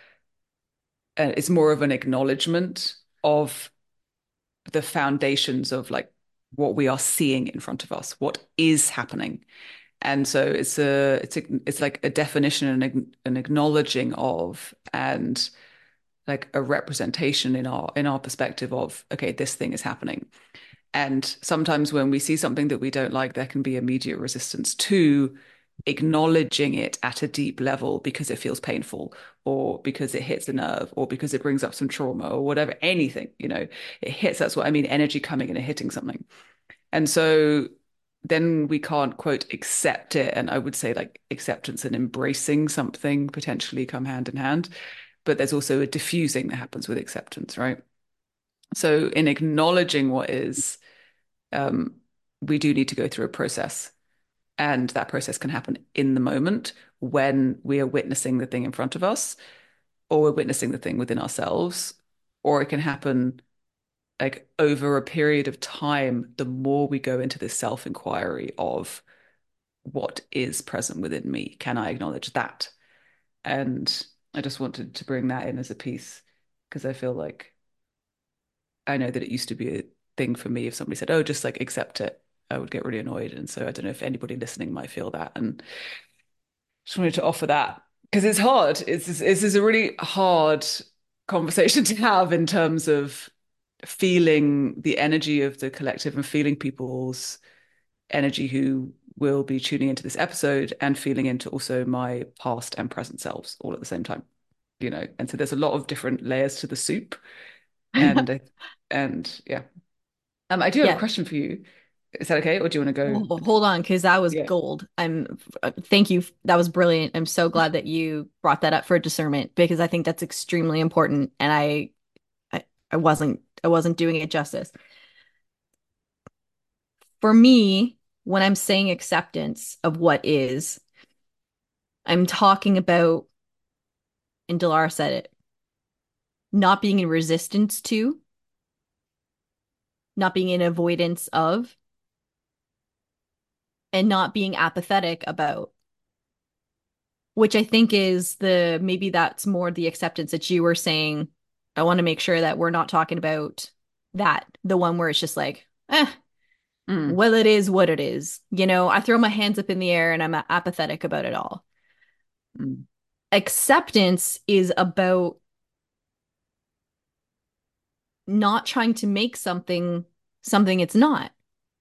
it's more of an acknowledgement of the foundations of like what we are seeing in front of us, what is happening. And so it's like a definition and an acknowledging of and like a representation in our perspective of okay, this thing is happening. And sometimes when we see something that we don't like, there can be immediate resistance to acknowledging it at a deep level because it feels painful or because it hits a nerve or because it brings up some trauma or whatever, anything, it hits. That's what I mean, energy coming in and hitting something. And so then we can't quote accept it. And I would say like acceptance and embracing something potentially come hand in hand. But there's also a diffusing that happens with acceptance, right? So in acknowledging what is, um, we do need to go through a process. And that process can happen in the moment when we are witnessing the thing in front of us, or we're witnessing the thing within ourselves, or it can happen like over a period of time, the more we go into this self-inquiry of what is present within me. Can I acknowledge that? And I just wanted to bring that in as a piece because I feel like I know that it used to be a thing for me if somebody said, "Oh, just like accept it," I would get really annoyed. And so I don't know if anybody listening might feel that. And just wanted to offer that because it's hard. It's a really hard conversation to have in terms of feeling the energy of the collective and feeling people's energy who will be tuning into this episode and feeling into also my past and present selves all at the same time. And so there's a lot of different layers to the soup. And and yeah. I do have a Yeah. question for you. Is that okay? Or do you want to go? Hold on, because that was Yeah. gold. Thank you. That was brilliant. I'm so glad that you brought that up for discernment because I think that's extremely important. And I, I wasn't doing it justice. For me, when I'm saying acceptance of what is, I'm talking about, and Dilara said it, not being in resistance to, not being in avoidance of, and not being apathetic about, which I think is the maybe that's more the acceptance that you were saying. I want to make sure that we're not talking about that, the one where it's just like, Mm, well, it is what it is. I throw my hands up in the air and I'm apathetic about it all. mm, Acceptance is about not trying to make something it's not,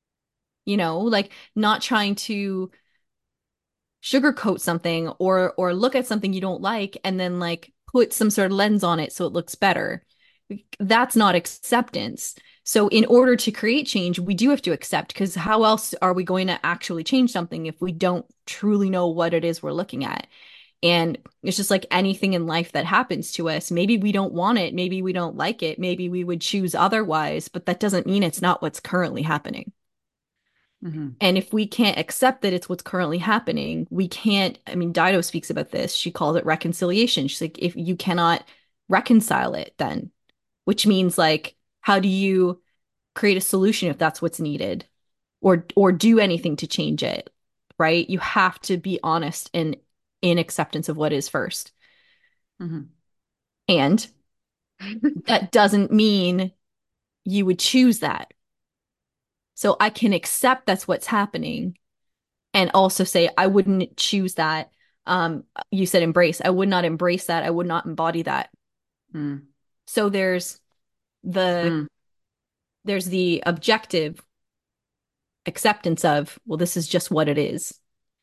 like not trying to sugarcoat something or look at something you don't like and then like put some sort of lens on it so it looks better. That's not acceptance. So in order to create change, we do have to accept, because how else are we going to actually change something if we don't truly know what it is we're looking at? And it's just like anything in life that happens to us. Maybe we don't want it, maybe we don't like it, maybe we would choose otherwise, but that doesn't mean it's not what's currently happening. mhm, And if we can't accept that it's what's currently happening, we can't. I mean, Dido speaks about this. She calls it reconciliation. She's like, if you cannot reconcile it, then, which means like, how do you create a solution if that's what's needed, or do anything to change it, right? You have to be honest and in acceptance of what is first. mhm. And that doesn't mean you would choose that. So I can accept that's what's happening and also say I wouldn't choose that. You said embrace. I would not embrace that. I would not embody that. Mm, So the mm, there's the objective acceptance of, well, this is just what it is.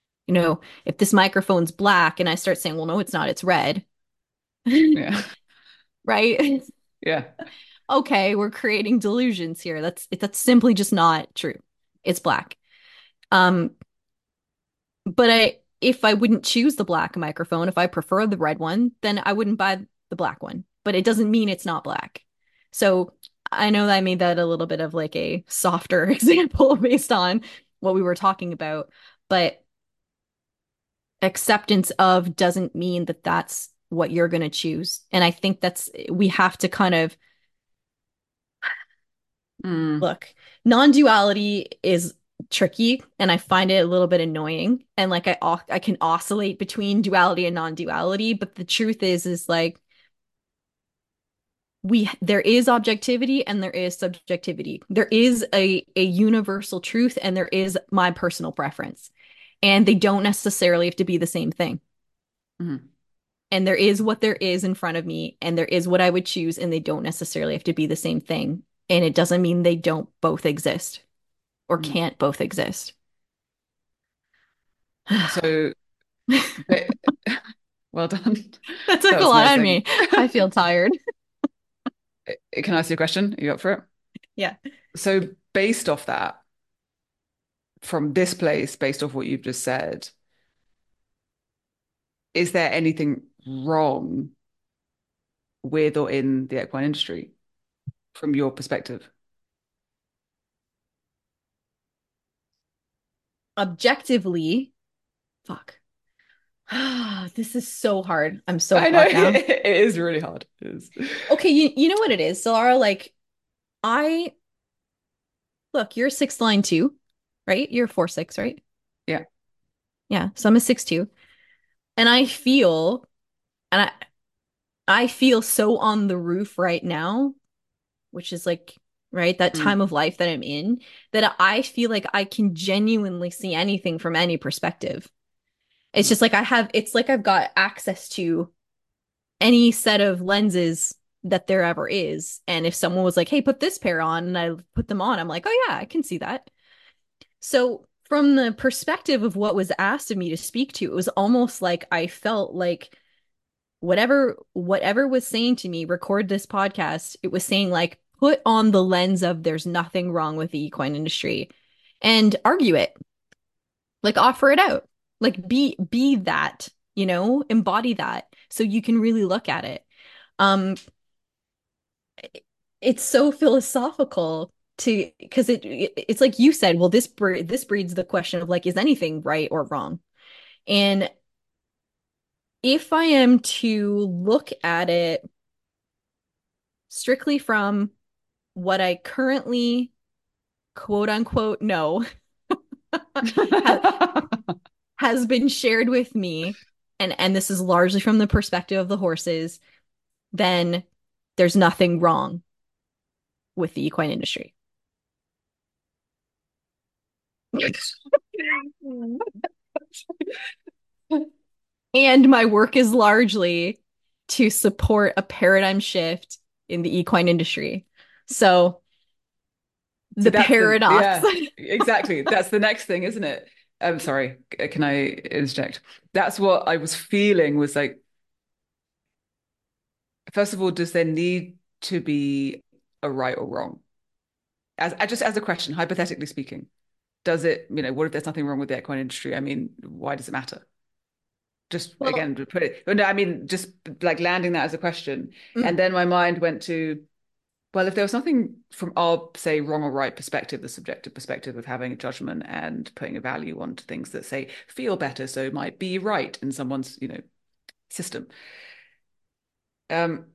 If this microphone's black and I start saying, well, no, it's not, it's red, yeah. right? Yeah. Okay, we're creating delusions here. That's simply just not true. It's black. Um, but if I wouldn't choose the black microphone, if I prefer the red one, then I wouldn't buy the black one. But it doesn't mean it's not black. So I know that I made that a little bit of like a softer example based on what we were talking about, but acceptance of doesn't mean that that's what you're going to choose. And I think we have to kind of Mm, look, non-duality is tricky and I find it a little bit annoying. And like I can oscillate between duality and non-duality, but the truth is like there is objectivity and there is subjectivity. There is a universal truth and there is my personal preference. And they don't necessarily have to be the same thing. mhm, And there is what there is in front of me and there is what I would choose, and they don't necessarily have to be the same thing. And it doesn't mean they don't both exist or mhm. can't both exist. So, ba- well done. That That took a was lot out of amazing. me. I feel tired. Can I ask you a question? Are you up for it? Yeah. So, based off that, from this place, based off what you've just said, is there anything wrong with or in the equine industry from your perspective? Objectively, fuck. This is so hard. I'm so I know hot now. it is really hard. It is. Okay, you know what it is, Solara? Like, I look, you're a sixth line too, right? You're a 4-6, right? Yeah. Yeah. So I'm a 6-2. And and I feel so on the roof right now, which is like, right, that Mm, time of life that I'm in, that I feel like I can genuinely see anything from any perspective. It's mm, just like it's like I've got access to any set of lenses that there ever is. And if someone was like, hey, put this pair on, and I put them on, I'm like, oh, yeah, I can see that. So, from the perspective of what was asked of me to speak to, it was almost like I felt like whatever was saying to me, record this podcast, it was saying like, put on the lens of there's nothing wrong with the equine industry and argue it, like offer it out, like be that, embody that so you can really look at it. um it's so philosophical to because it's like you said, well, this breeds the question of like, is anything right or wrong? And if I am to look at it strictly from what I currently quote unquote no ha has been shared with me, and this is largely from the perspective of the horses, then there's nothing wrong with the equine industry. And my work is largely to support a paradigm shift in the equine industry. So So the that's the, paradox. yeah, exactly. That's the next thing, isn't it? I'm sorry, can I interject? That's what I was feeling was like, first of all, does there need to be a right or wrong? Just as a question, hypothetically speaking, does it, what if there's nothing wrong with the equine industry? I mean, why does it matter? Just Well, again to put it, no, I mean, just like landing that as a question. And mm, then my mind went to, well, if there was something from our, say, wrong or right perspective, the subjective perspective of having a judgment and putting a value onto things that say feel better, so might be right in someone's, system. Um,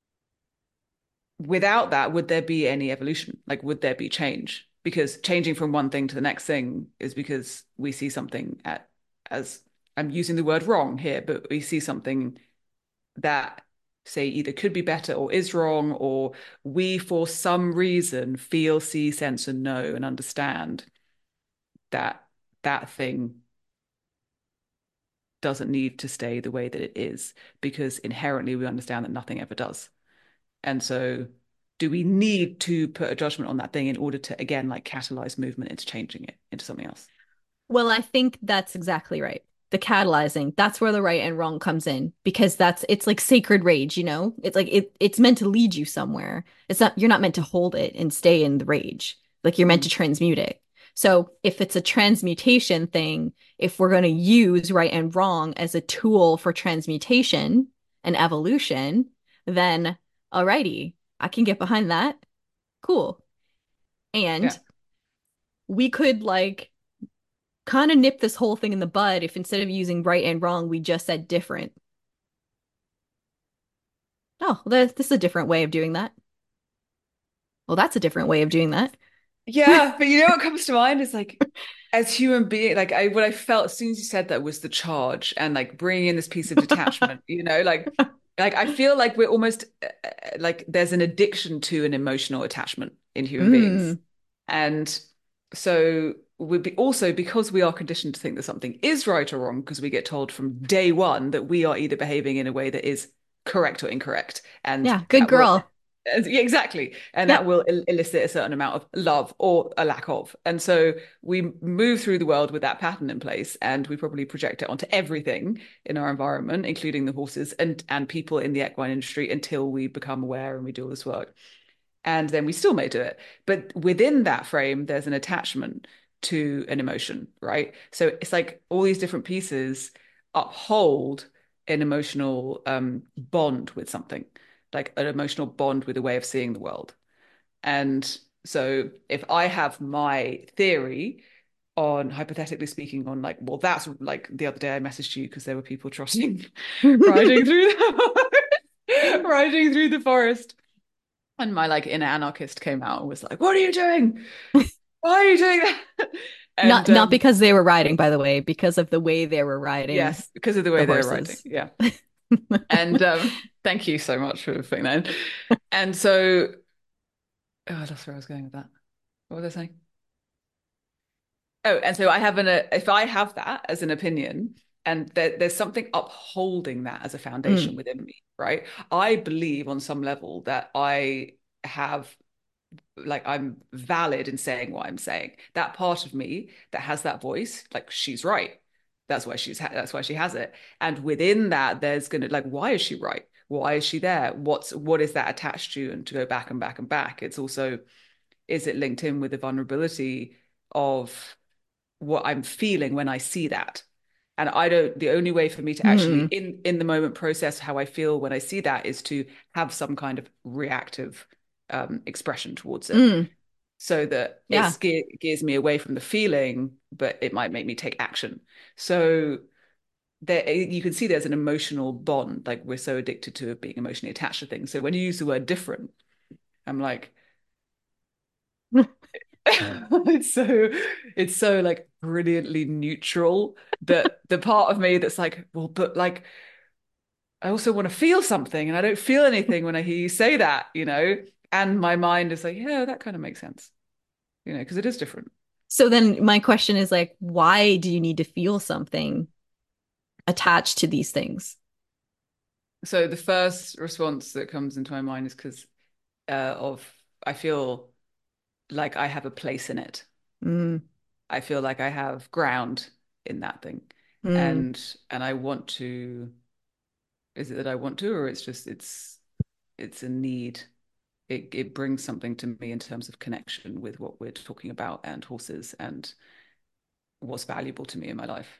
Without that, would there be any evolution? Like, would there be change? Because changing from one thing to the next thing is because we see something as I'm using the word wrong here, but we see something that say either could be better or is wrong, or we for some reason feel, see, sense, and know and understand that that thing doesn't need to stay the way that it is, because inherently we understand that nothing ever does. And so do we need to put a judgment on that thing in order to, again, like catalyze movement into changing it into something else? well, I think that's exactly right. The catalyzing, that's where the right and wrong comes in because it's like sacred rage, you know? It's like it's meant to lead you somewhere. It's not you're not meant to hold it and stay in the rage. Like you're meant Mm, to transmute it. So if it's a transmutation thing, if we're going to use right and wrong as a tool for transmutation and evolution, then alrighty, I can get behind that. Cool. yeah. And we could like kind of nip this whole thing in the bud if instead of using right and wrong, we just said different. Oh, this is a different way of doing that. Well, that's a different way of doing that. Yeah, but you know what comes to mind is like, as human being, like what I felt as soon as you said that was the charge and like bringing in this piece of detachment, like I feel like we're almost like there's an addiction to an emotional attachment in human beings. Mm, And so we be also because we are conditioned to think that something is right or wrong because we get told from day one that we are either behaving in a way that is correct or incorrect. And yeah, good that will girl. yeah, exactly. And that Yep. will elicit a certain amount of love or a lack of. And so we move through the world with that pattern in place, and we probably project it onto everything in our environment, including the horses and people in the equine industry until we become aware and we do all this work. And then we still may do it. But within that frame, there's an attachment to an emotion, right? So it's like all these different pieces uphold an emotional bond with something, like an emotional bond with a way of seeing the world. And so if I have my theory on, hypothetically speaking, on like, well, that's like the other day I messaged you because there were people trotting, riding through riding through the forest. And my like inner anarchist came out and was like, "What are you doing? Why are you doing that?" Not And not because they were riding, by the way, because of the way they were riding yes, because of the the way they were writing. horses. Yeah. And thank you so much for putting that in. And so, oh, I lost where I was going with that. What was I saying? Oh, and so I have if I have that as an opinion, and there's something upholding that as a foundation Mm, within me, right? I believe on some level that I have like I'm valid in saying what I'm saying. That part of me that has that voice, like she's right. That's why she has it. And within that, there's gonna like, why is she right? Why is she there? What is that attached to? And to go back and back and back, it's also, is it linked in with the vulnerability of what I'm feeling when I see that? And I don't, the only way for me to actually mm, in the moment process how I feel when I see that is to have some kind of reactive expression towards it, mm. so that Yeah. gears me away from the feeling, but it might make me take action. So there, you can see there's an emotional bond. Like we're so addicted to being emotionally attached to things. So when you use the word different, I'm like, It's so like brilliantly neutral that the part of me that's like, well, but like I also want to feel something and I don't feel anything when I hear you say that, And my mind is like, yeah, that kind of makes sense, because it is different. So then my question is like, why do you need to feel something attached to these things? So the first response that comes into my mind is because of I feel like I have a place in it. Mm, I feel like I have ground in that thing. mm. And I want to, is it that I want to, or it's a need. It brings something to me in terms of connection with what we're talking about and horses and what's valuable to me in my life.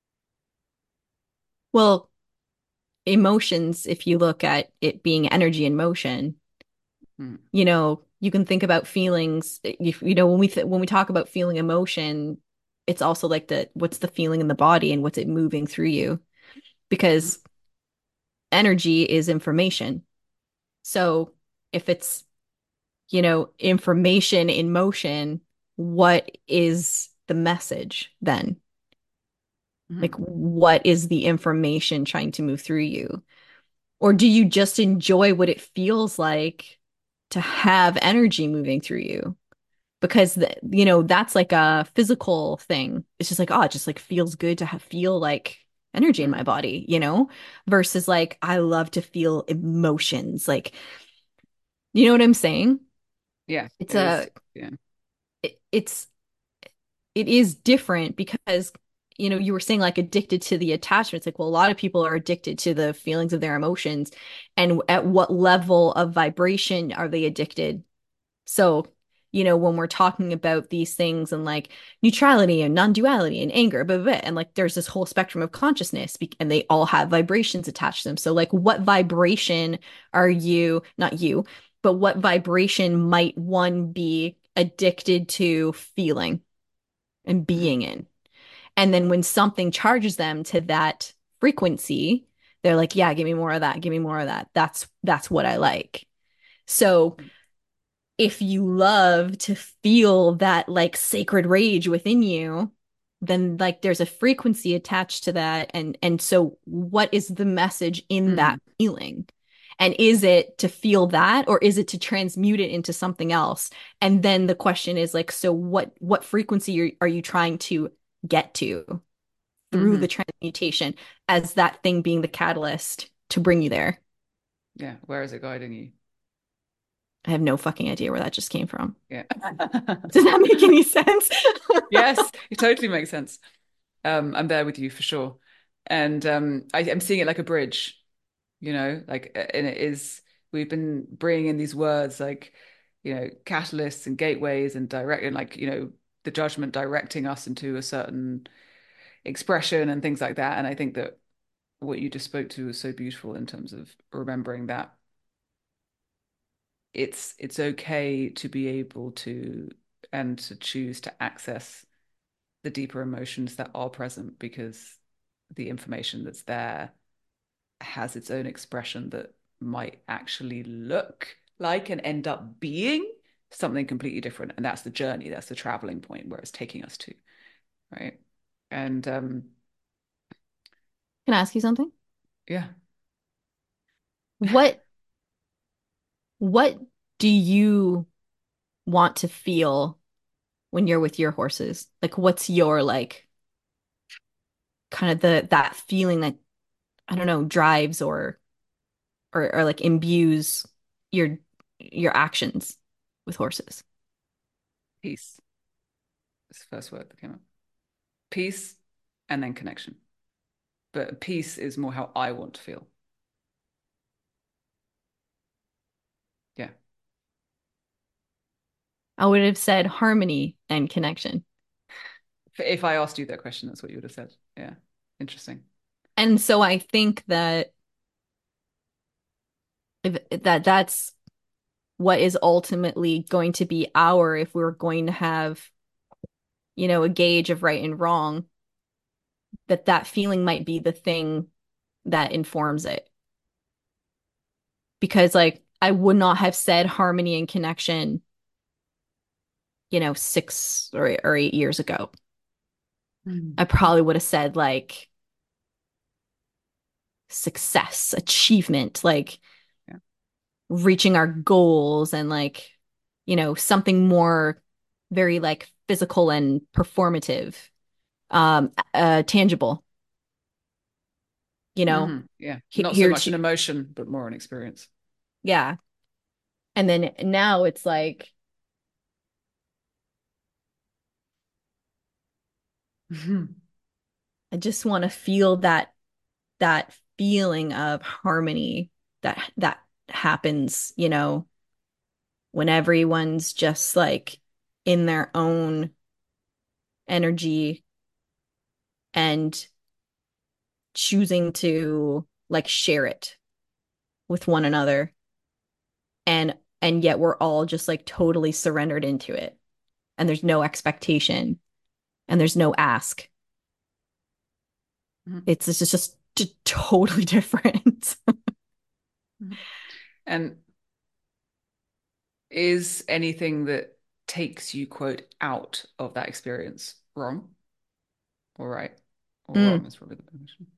Well, emotions, if you look at it being energy in motion, Mm. you can think about feelings. When we talk about feeling emotion, it's also like what's the feeling in the body and what's it moving through you? Mm. Because energy is information. So if it's, information in motion, what is the message then? Like, Mm. what is the information trying to move through you? Or do you just enjoy what it feels like to have energy moving through you? Because that's like a physical thing. It's just like, oh, it just like feels good to feel like energy in my Mm. body, versus like I love to feel emotions. Like, you know what I'm saying? Yeah, It's it a is. Yeah. it, it's it is different because you were saying like addicted to the attachment. It's like, well, a lot of people are addicted to the feelings of their emotions, and at what level of vibration are they addicted? So, when we're talking about these things and like neutrality and non-duality and anger, blah, blah, blah, and like there's this whole spectrum of consciousness and they all have vibrations attached to them. So, like, what vibration are you, not you, but what vibration might one be addicted to feeling and Mm. being in? And then when something charges them to that frequency, they're like, yeah, give me more of that, give me more of that. That's what I like. So if you love to feel that like sacred rage within you, then like there's a frequency attached to that. And so what is the message in Mm. that feeling? And is it to feel that or is it to transmute it into something else? And then the question is like, so what frequency are you trying to get to through the Hmm. transmutation as that thing being the catalyst to bring you there? Yeah. Where is it guiding you? I have no fucking idea where that just came from. Yeah. Does that make any sense? Yes, it totally makes sense. I'm there with you for sure. And I'm seeing it like a bridge, and it is, we've been bringing in these words like, catalysts and gateways and direct, and like, the judgment directing us into a certain expression and things like that. And I think that what you just spoke to was so beautiful in terms of remembering that it's okay to be able to and to choose to access the deeper emotions that are present because the information that's there has its own expression that might actually look like and end up being something completely different. And that's the journey, that's the traveling point where it's taking us to, right? And Can I ask you something? yeah. What what do you want to feel when you're with your horses? Like what's your like kind of that feeling that I don't know drives or like imbues your your actions with horses? Peace is the first word that came up. Peace and then connection. But peace is more how I want to feel. Yeah. I would have said harmony and connection. If I asked you that question, that's what you would have said. Yeah. Interesting. And so I think that that's what is ultimately going to be if we're going to have, a gauge of right and wrong, that feeling might be the thing that informs it. Because like I would not have said harmony and connection 6 or 8 years ago, Mm. I probably would have said like success, achievement, like Yeah. reaching our goals and like, something more very like physical and performative, tangible, Yeah. Not so here much to, an emotion, but more an experience. yeah. And then now it's like, I just want to feel that feeling of harmony that happens, when everyone's just like in their own energy and choosing to like share it with one another, and yet we're all just like totally surrendered into it, and there's no expectation and there's no ask. Mhm. It's just totally different. Mhm. And is anything that takes you, quote, out of that experience wrong or right? Or Mm. wrong is probably the definition.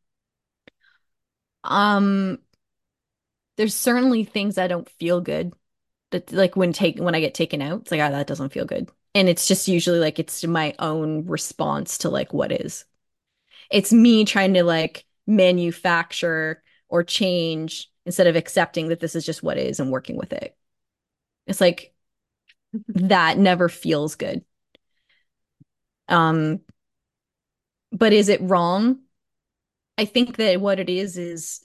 Um, there's certainly things that don't feel good. That like when I get taken out, it's like, that doesn't feel good. And it's just usually like it's my own response to like what is. It's me trying to like manufacture or change instead of accepting that this is just what is and working with it. It's like that never feels good. Um, but is it wrong? I think that what it is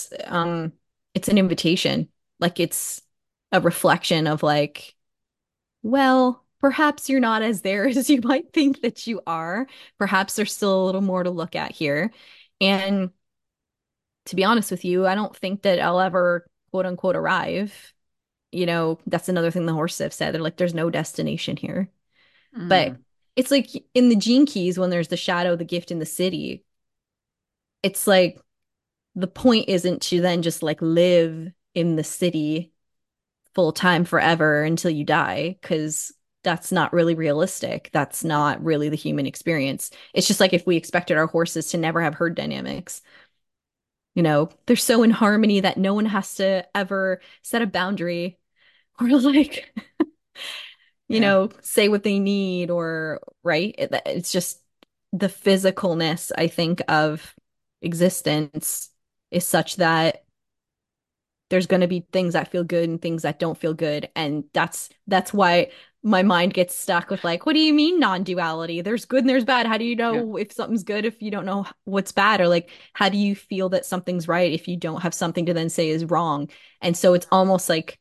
it's an invitation. Like it's a reflection of like, well, perhaps you're not as there as you might think that you are. Perhaps there's still a little more to look at here. And to be honest with you, I don't think that I'll ever quote unquote arrive. That's another thing the horses have said. They're like, there's no destination here. But Mm. it's like in the Gene Keys, when there's the shadow, the gift in the city, it's like the point isn't to then just like live in the city full time forever until you die, because that's not really realistic. That's not really the human experience. It's just like if we expected our horses to never have herd dynamics. They're so in harmony that no one has to ever set a boundary or like, Yeah. say what they need, or right. It's just the physicalness, I think, of existence is such that there's going to be things that feel good and things that don't feel good, and that's why my mind gets stuck with like, what do you mean non-duality? There's good and there's bad. How do you Yeah. know if something's good if you don't know what's bad? Or like, how do you feel that something's right if you don't have something to then say is wrong? And so it's almost like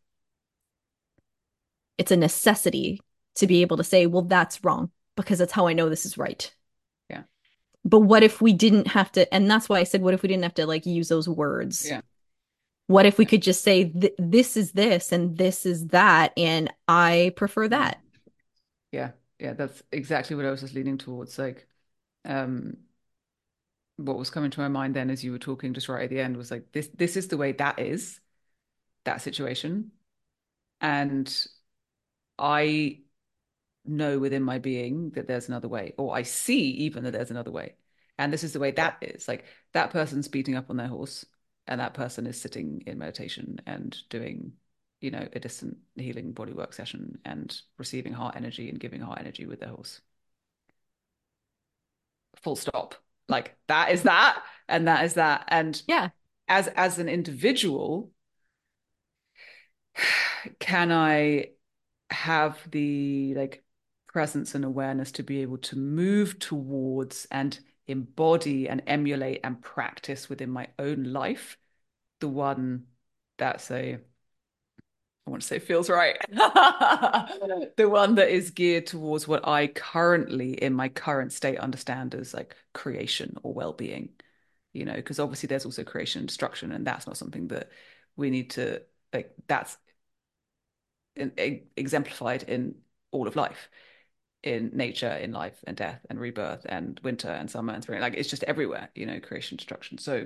it's a necessity to be able to say, well, that's wrong because that's how I know this is right. Yeah. But what if we didn't have to? And that's why I said, what if we didn't have to like use those words? Yeah. What if we could just say, this is this and this is that, and I prefer Mm. that? Yeah. Yeah. That's exactly what I was just leaning towards. Like, um, what was coming to my mind then as you were talking just right at the end was like this is the way that is, that situation. And I know within my being that there's another way, or I see even that there's another way. And this is the way that is. Like that person's beating up on their horse, and that person is sitting in meditation and doing, a distant healing bodywork session and receiving heart energy and giving heart energy with their horse. Full stop. Like that is that, and that is that. And Yeah. as an individual, can I have the like presence and awareness to be able to move towards and embody and emulate and practice within my own life the one that's I want to say feels right. The one that is geared towards what I currently in my current state understand as like creation or well-being, because obviously there's also creation and destruction, and that's not something that we need to like that's exemplified in all of life, in nature, in life and death and rebirth and winter and summer and spring. Like it's just everywhere, creation, destruction. So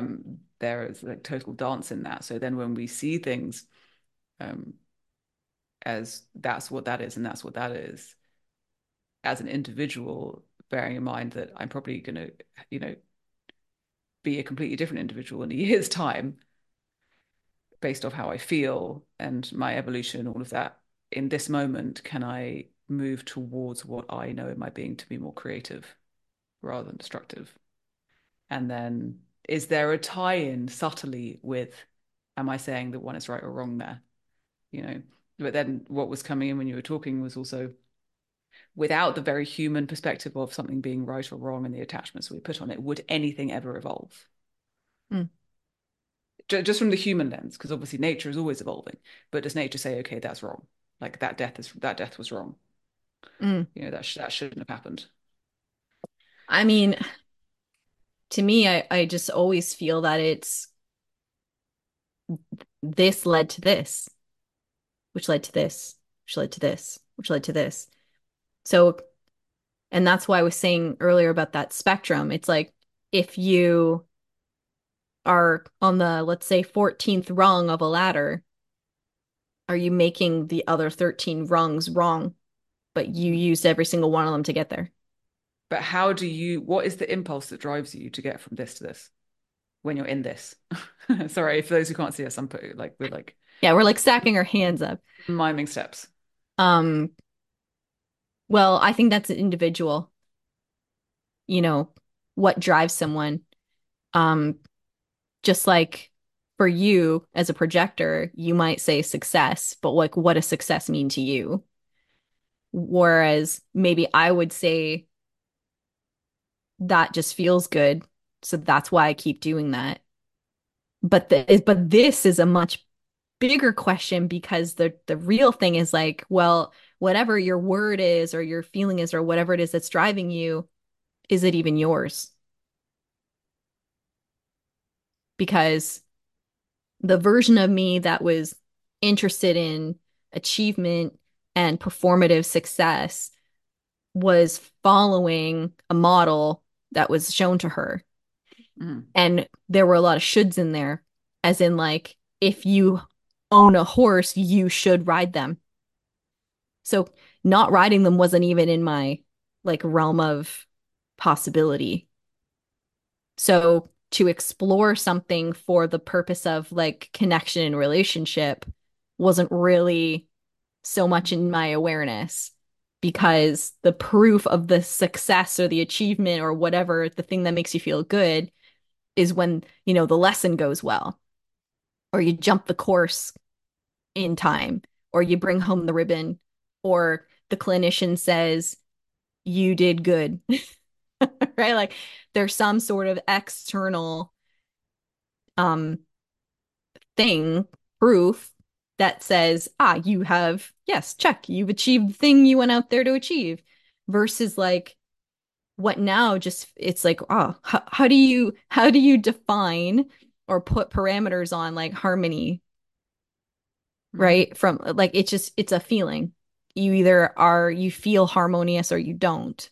there is like total dance in that. So then when we see things, um, as that's what that is and that's what that is, as an individual, bearing in mind that I'm probably going to, be a completely different individual in a year's time based off how I feel and my evolution, all of that. In this moment, can I move towards what I know in my being to be more creative rather than destructive? And then is there a tie-in subtly with, am I saying that one is right or wrong there? You know, but then what was coming in when you were talking was also without the very human perspective of something being right or wrong and the attachments we put on it, would anything ever evolve? Mm. Just from the human lens, because obviously nature is always evolving, but does nature say, okay, that's wrong, like that death was wrong, Mm. that shouldn't have happened? I mean, to me, I just always feel that it's this led to this, which led to this, which led to this, which led to this. So, and that's why I was saying earlier about that spectrum. It's like if you are on the, let's say, 14th rung of a ladder, are you making the other 13 rungs wrong, but you used every single one of them to get there? But what is the impulse that drives you to get from this to this when you're in this? Sorry, for those who can't see us, we're like Yeah, we're like stacking our hands up. miming steps. Um, well, I think that's an individual, you know, what drives someone. Um, just like for you as a projector, you might say success, but like what does success mean to you? Whereas maybe I would say that just feels good. So that's why I keep doing that. But this is a much bigger question because the real thing is like, well, whatever your word is or your feeling is or whatever it is that's driving you, is it even yours? Because the version of me that was interested in achievement and performative success was following a model that was shown to her. Mm. And there were a lot of shoulds in there, as in, like, if you own a horse, you should ride them. So not riding them wasn't even in my like realm of possibility. So to explore something for the purpose of like connection and relationship wasn't really so much in my awareness because the proof of the success or the achievement or whatever, the thing that makes you feel good is when, the lesson goes well, or you jump the course in time, or you bring home the ribbon, or the clinician says you did good, right? Like there's some sort of external um thing, proof that says, you have, yes, check, you've achieved the thing you went out there to achieve, versus like what now just it's like, how do you define or put parameters on like harmony, Mm. right? From like it's a feeling. You feel harmonious or you don't.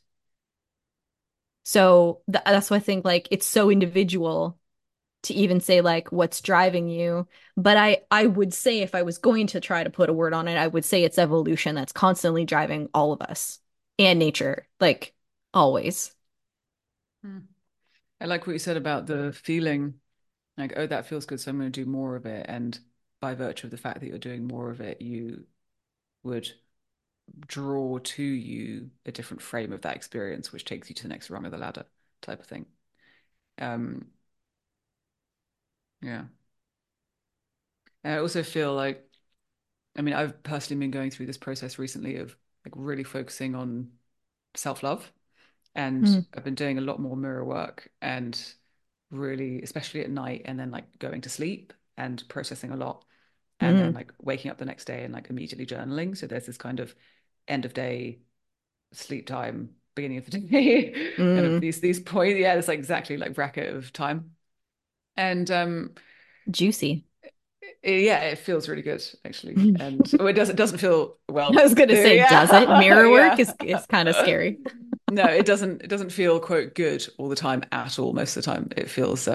So that's why I think like it's so individual to even say like what's driving you. But I would say if I was going to try to put a word on it, I would say it's evolution that's constantly driving all of us and nature, like always. Mm. I like what you said about the feeling, like, oh, that feels good, so I'm going to do more of it. And by virtue of the fact that you're doing more of it, you would draw to you a different frame of that experience, which takes you to the next rung of the ladder, type of thing. Um, yeah. And I also feel like, I mean, I've personally been going through this process recently of like really focusing on self-love. And Mm, I've been doing a lot more mirror work and really, especially at night, and then like going to sleep and processing a lot. And then mm, like waking up the next day and like immediately journaling. So there's this kind of end of day sleep time, beginning of the day, kind of mm. these points. Yeah, it's like exactly like bracket of time. And Juicy. yeah, it feels really good actually. I And it doesn't feel well. was gonna say, does it? Yeah, Mirror work yeah. is kind of scary. No, it doesn't feel quote good all the time at all. Most of the time, it feels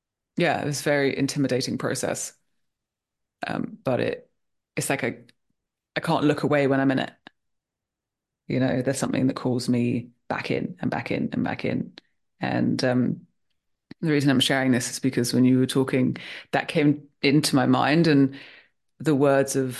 yeah, it's a very intimidating process. But it's like I can't look away when I'm in it. There's something that calls me back in and back in and back in. And the reason I'm sharing this is because when you were talking, that came into my mind, and the words of,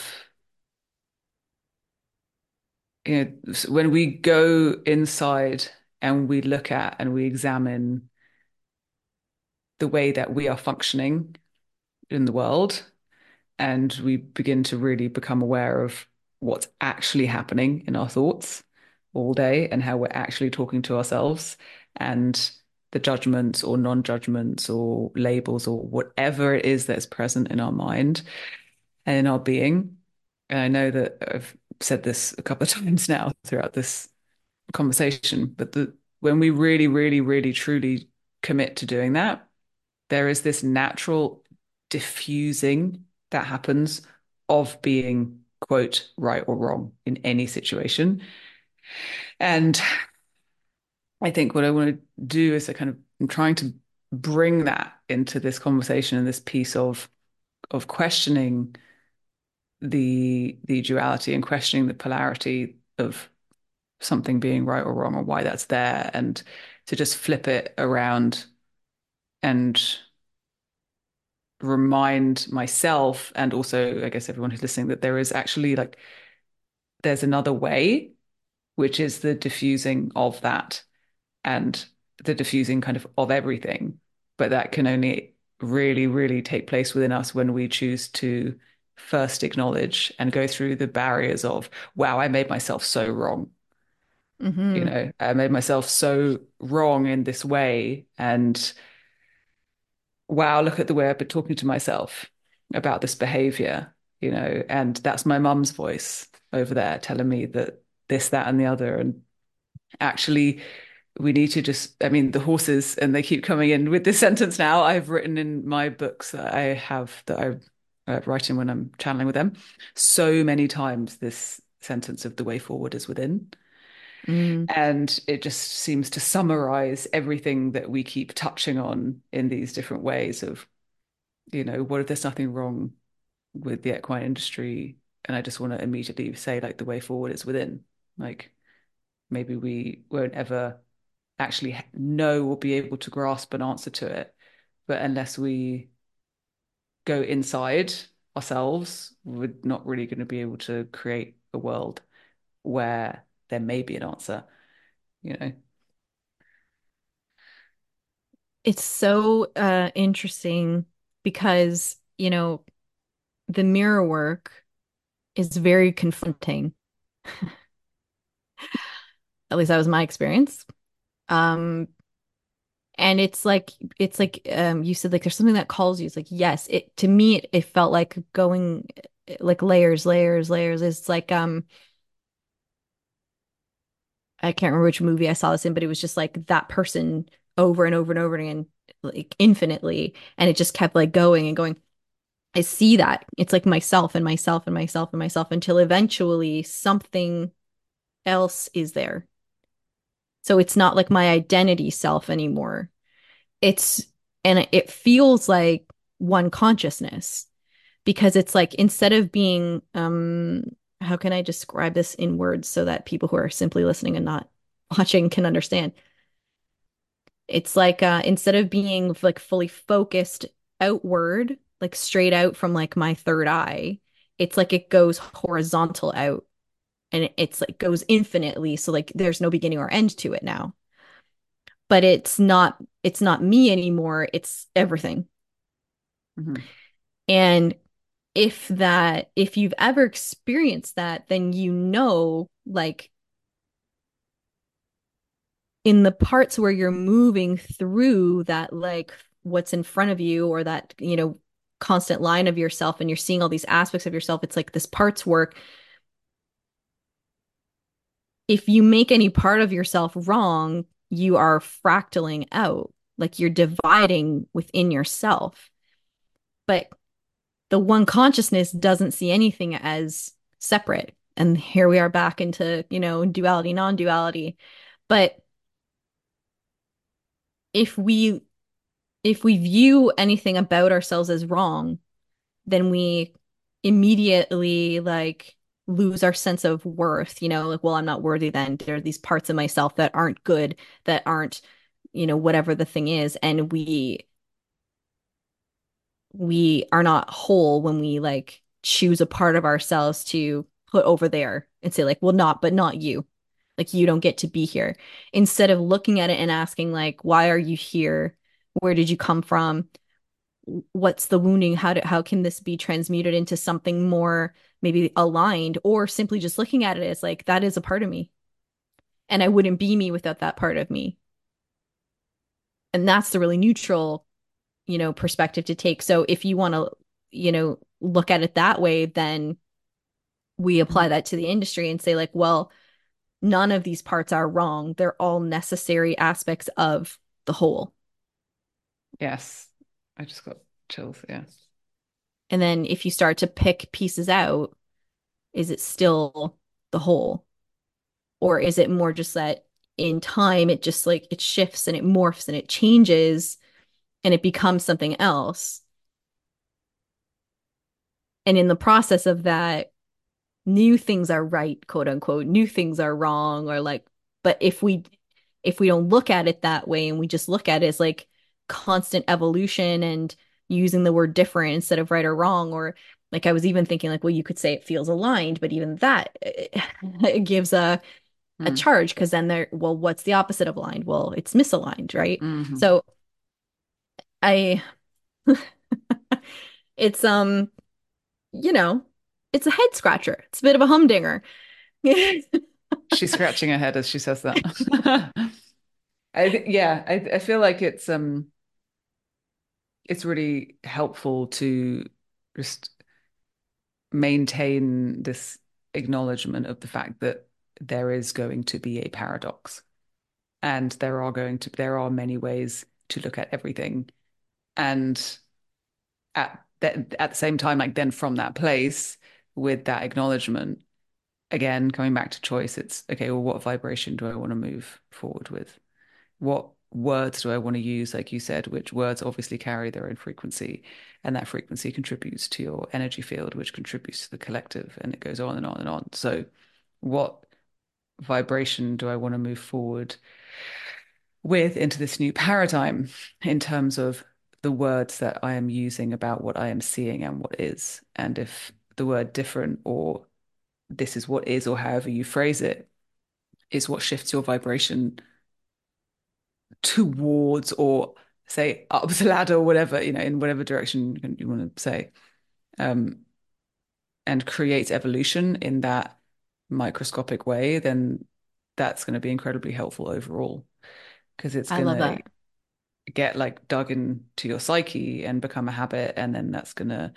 when we go inside and we look at and we examine the way that we are functioning in the world, and we begin to really become aware of what's actually happening in our thoughts all day and how we're actually talking to ourselves, and the judgments or non-judgments or labels or whatever it is that's present in our mind and in our being. And I know that I've said this a couple of times now throughout this conversation, but when we really, really, really, truly commit to doing that, there is this natural diffusing that happens of being, quote, right or wrong in any situation. And I think what I want to do is I'm trying to bring that into this conversation and this piece of questioning the duality and questioning the polarity of something being right or wrong or why that's there, and to just flip it around and remind myself, and also I guess everyone who's listening, that there is actually there's another way, which is the diffusing of that, and the diffusing kind of everything. But that can only really, really take place within us when we choose to first acknowledge and go through the barriers of, wow, I made myself so wrong. Hmm. I made myself so wrong in this way. And wow, look at the way I've been talking to myself about this behavior, and that's my mum's voice over there telling me that this, that, and the other. And actually, we need to just, I mean, the horses, and they keep coming in with this sentence now. I've written in my books that I have, that I write in when I'm channeling with them, so many times this sentence of the way forward is within. Mm. And it just seems to summarize everything that we keep touching on in these different ways of, what if there's nothing wrong with the equine industry? And I just want to immediately say, the way forward is within. Like, maybe we won't ever actually know or be able to grasp an answer to it. But unless we go inside ourselves, we're not really going to be able to create a world where there may be an answer, you know? It's so interesting because, the mirror work is very confronting. At least that was my experience. Um, and it's like you said, like there's something that calls you. It's like, yes, it to me it felt like going like layers, layers, layers. It's like I can't remember which movie I saw this in, but it was just like that person over and over and over again, like infinitely. And it just kept like going and going. I see that. It's like myself and myself and myself and myself until eventually something else is there. So it's not like my identity self anymore. It's, and it feels like one consciousness because it's like instead of being, how can I describe this in words so that people who are simply listening and not watching can understand? It's like instead of being like fully focused outward, like straight out from like my third eye, it's like it goes horizontal out and it's like goes infinitely. So like there's no beginning or end to it now. But it's not me anymore, it's everything. Mhm. And if you've ever experienced that, then like in the parts where you're moving through that like what's in front of you or that constant line of yourself and you're seeing all these aspects of yourself, it's like this parts work. If you make any part of yourself wrong, you are fractaling out, like you're dividing within yourself. But the one consciousness doesn't see anything as separate. And here we are back into, duality, non-duality. But if we if we view anything about ourselves as wrong, then we immediately like lose our sense of worth, like, well, I'm not worthy then. There are these parts of myself that aren't good, that aren't, whatever the thing is. And we are not whole when we like choose a part of ourselves to put over there and say like, well, but not you. Like you don't get to be here. Instead of looking at it and asking like, why are you here? Where did you come from? What's the wounding? How can this be transmuted into something more maybe aligned, or simply just looking at it as like that is a part of me and I wouldn't be me without that part of me. And that's the really neutral, perspective to take. So if you want to, look at it that way, then we apply that to the industry and say like, well, none of these parts are wrong. They're all necessary aspects of the whole. Yes. I just got chills. Yeah. And then if you start to pick pieces out, is it still the whole? Or is it more just that in time it just like it shifts and it morphs and it changes and it becomes something else? And in the process of that, new things are right, quote unquote, new things are wrong, or like, but if we don't look at it that way and we just look at it as like constant evolution and using the word different instead of right or wrong, or like I was even thinking like, well, you could say it feels aligned, but even that it gives a Mm. charge because then well, what's the opposite of aligned? Well, it's misaligned, right? Hmm. So I it's you know, it's a head scratcher. It's a bit of a humdinger. She's scratching her head as she says that. Yeah, I feel like it's really helpful to just maintain this acknowledgement of the fact that there is going to be a paradox, and there are many ways to look at everything, and at the same time, like then from that place with that acknowledgement, again coming back to choice, it's okay. Well, what vibration do I want to move forward with? What words do I want to use? Like you said, which words obviously carry their own frequency, and that frequency contributes to your energy field, which contributes to the collective, and it goes on and on and on. So, what vibration do I want to move forward with into this new paradigm in terms of the words that I am using about what I am seeing and what is? And if the word different or this is what is, or however you phrase it, is what shifts your vibration towards, or say up the ladder, or whatever, in whatever direction you want to say, um, and creates evolution in that microscopic way, then that's going to be incredibly helpful overall, because it's I going love to that. get like dug into your psyche and become a habit, and then that's going to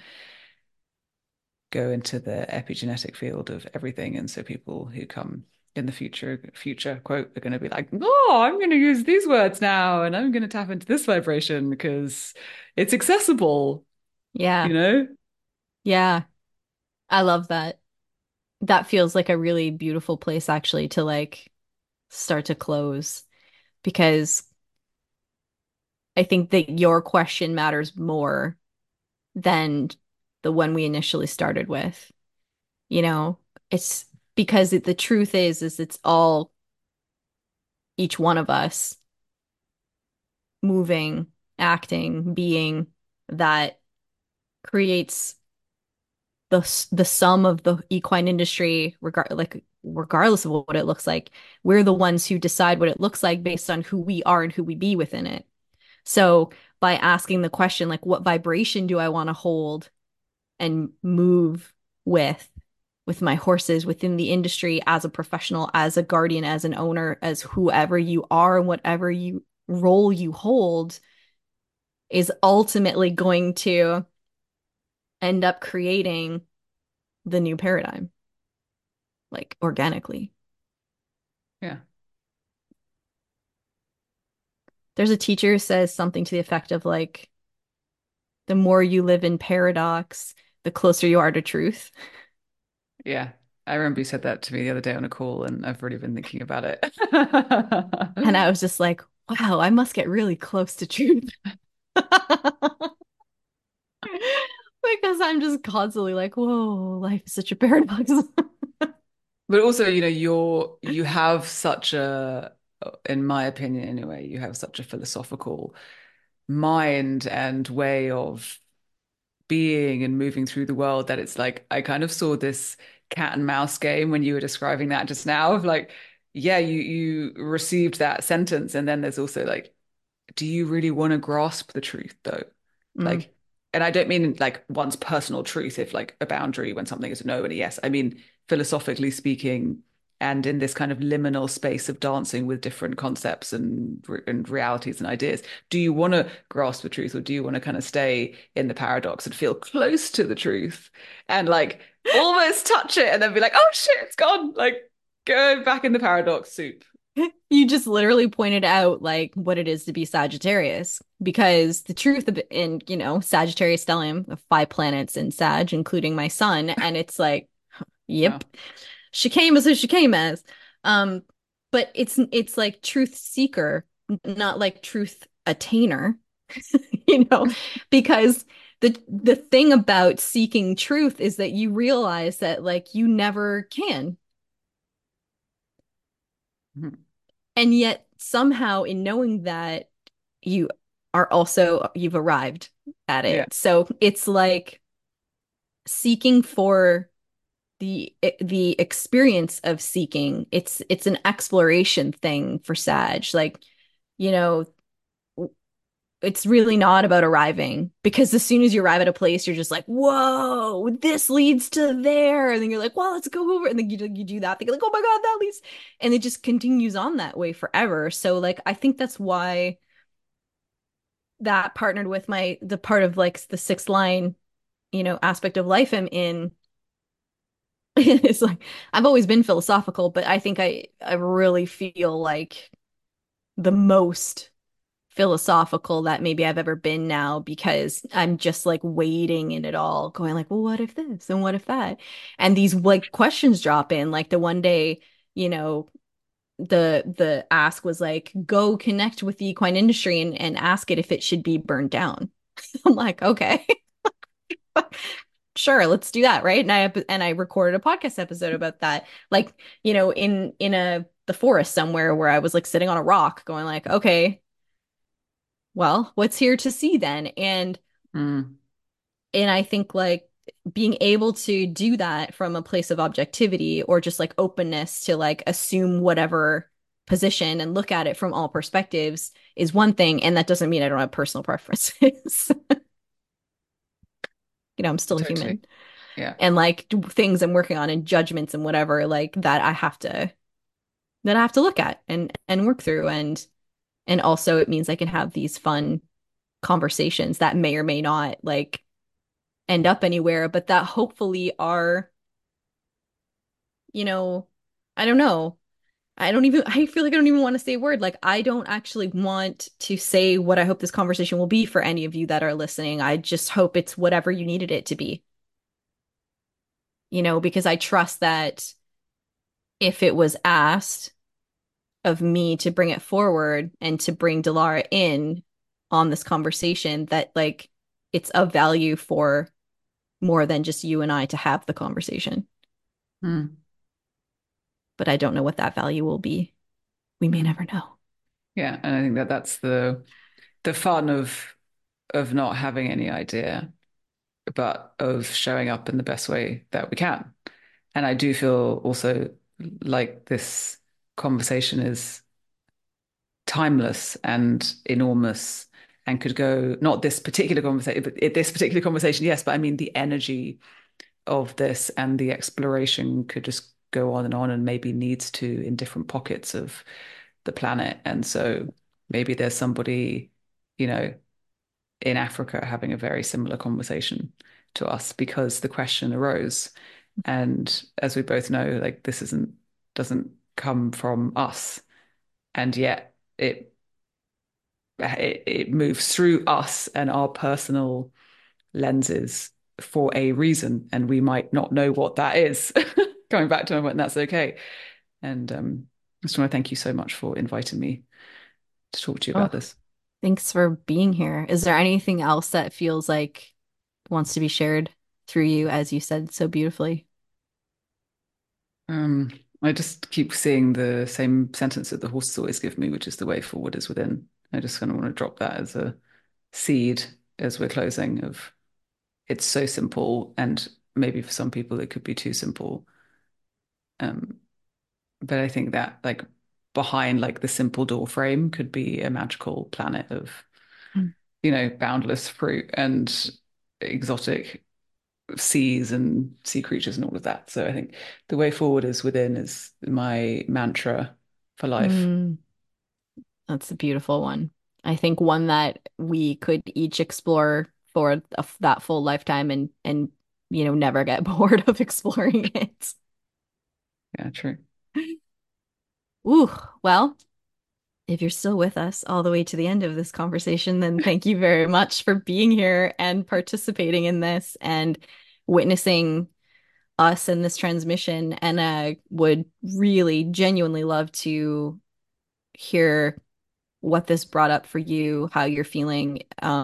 go into the epigenetic field of everything. And so people who come in the future quote are going to be like, oh, I'm going to use these words now, and I'm going to tap into this vibration because it's accessible, Yeah. you know? Yeah. I love that. That feels like a really beautiful place actually to like start to close, because I think that your question matters more than the one we initially started with. You know, it's because the truth is it's all each one of us moving, acting, being, that creates the sum of the equine industry, regardless of what it looks like. We're the ones who decide what it looks like based on who we are and who we be within it. So by asking the question, like, what vibration do I want to hold and move with my horses within the industry, as a professional, as a guardian, as an owner, as whoever you are and whatever you role you hold, is ultimately going to end up creating the new paradigm, like organically. Yeah. There's a teacher who says something to the effect of like, the more you live in paradox, the closer you are to truth. Yeah. I remember you said that to me the other day on a call, and I've already been thinking about it. And I was just like, wow, I must get really close to truth. Because I'm just constantly like, whoa, life is such a paradox. But also, you have such a, in my opinion anyway, you have such a philosophical mind and way of being and moving through the world that it's like I kind of saw this cat and mouse game when you were describing that just now of like, yeah, you received that sentence, and then there's also like, do you really want to grasp the truth though? Mm, Like, and I don't mean like one's personal truth, if like a boundary when something is a no and a yes. I mean, philosophically speaking, and in this kind of liminal space of dancing with different concepts and realities and ideas. Do you want to grasp the truth, or do you want to kind of stay in the paradox and feel close to the truth and like almost touch it and then be like, oh shit, it's gone. Like go back in the paradox soup. you just literally pointed out like what it is to be Sagittarius, because the truth of it, in Sagittarius stellium of 5 planets in Sag, including my sun, and it's like, Wow. yep, she came as who she came as. Um, but it's like truth seeker, not like truth attainer, you know, because the thing about seeking truth is that you realize that like you never can. Mhm. And yet somehow in knowing that you you've arrived at Yeah. it. So it's like seeking for the experience of seeking. It's an exploration thing for Sag. Like, you know, it's really not about arriving, because as soon as you arrive at a place, you're just like, whoa, this leads to there. And then you're like, well, let's go over. And then you do that thing, like, oh my God, that leads. And it just continues on that way forever. So, like, I think that's why that partnered with the part of like the sixth line, aspect of life I'm in. It's like, I've always been philosophical, but I think I really feel like the most philosophical that maybe I've ever been now, because I'm just like wading in it all, going like, well, what if this and what if that? And these like questions drop in. Like the one day, you know, the ask was like, go connect with the equine industry and ask it if it should be burned down. I'm like, okay, sure, let's do that, right? And I recorded a podcast episode about that. Like, in a the forest somewhere where I was like sitting on a rock going like, okay, well, what's here to see then? Mm. And I think like being able to do that from a place of objectivity, or just like openness to like assume whatever position and look at it from all perspectives, is one thing. And that doesn't mean I don't have personal preferences. I'm still a Totally. human, Yeah. and like things I'm working on and judgments and whatever, like that I have to look at and work through. And also it means I can have these fun conversations that may or may not like end up anywhere, but that hopefully are, you know, I don't know. I feel like I don't even want to say a word. Like, I don't actually want to say what I hope this conversation will be for any of you that are listening. I just hope it's whatever you needed it to be, because I trust that if it was asked of me to bring it forward and to bring Delara in on this conversation, that like it's of value for more than just you and I to have the conversation. Mm. But I don't know what that value will be. We may Mm. never know. Yeah, and I think that that's the fun of not having any idea, but of showing up in the best way that we can. And I do feel also like this conversation is timeless and enormous and could go, not this particular conversation, but this particular conversation, yes, but I mean the energy of this and the exploration could just go on and maybe needs to in different pockets of the planet. And so maybe there's somebody, you know, in Africa having a very similar conversation to us because the question arose. And as we both know, like this doesn't come from us. And yet it moves through us and our personal lenses for a reason. And we might not know what that is. Going back to my point, that's okay. And I just want to thank you so much for inviting me to talk to you Oh, about this. thanks for being here. Is there anything else that feels like wants to be shared through you, as you said so beautifully? Um, I just keep seeing the same sentence that the horses always give me, which is the way forward is within. I just kind of want to drop that as a seed as we're closing of it's so simple, and maybe for some people it could be too simple. Um, but I think that like behind like the simple door frame could be a magical planet of, Mm. boundless fruit and exotic seas and sea creatures and all of that. So I think the way forward is within is my mantra for life. Mm, that's a beautiful one. I think one that we could each explore for that full lifetime and never get bored of exploring it. Yeah, true. Ooh, well, if you're still with us all the way to the end of this conversation, then thank you very much for being here and participating in this and witnessing us in this transmission. And I would really genuinely love to hear what this brought up for you, how you're feeling.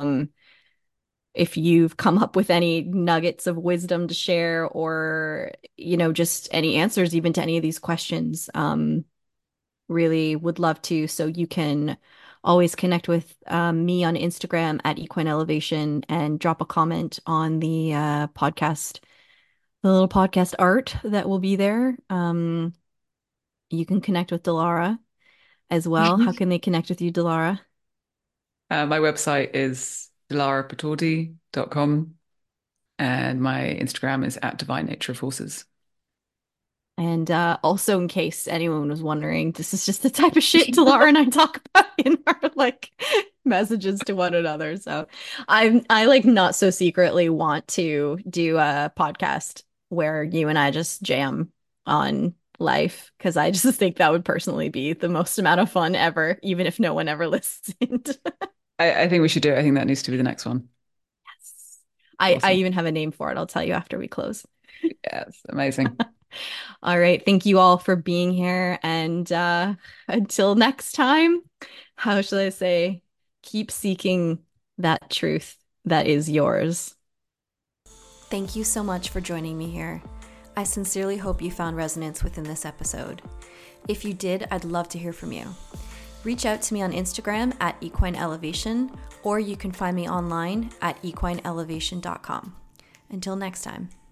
If you've come up with any nuggets of wisdom to share or, just any answers even to any of these questions. Really would love to. So you can always connect with me on Instagram at Equine Elevation and drop a comment on the podcast, the little podcast art that will be there. You can connect with Delara as well. How can they connect with you, Delara? My website is dilarapatordi.com and my Instagram is at Divine Nature of Horses. And also, in case anyone was wondering, this is just the type of shit Delara and I talk about in our like messages to one another. So I like not so secretly want to do a podcast where you and I just jam on life because I just think that would personally be the most amount of fun ever, even if no one ever listened. I think we should do it. I think that needs to be the next one. Yes. I Awesome. even have a name for it. I'll tell you after we close. Yes, amazing. All right. Thank you all for being here. And until next time, how should I say? Keep seeking that truth that is yours. Thank you so much for joining me here. I sincerely hope you found resonance within this episode. If you did, I'd love to hear from you. Reach out to me on Instagram at Equine Elevation, or you can find me online at equineelevation.com. Until next time.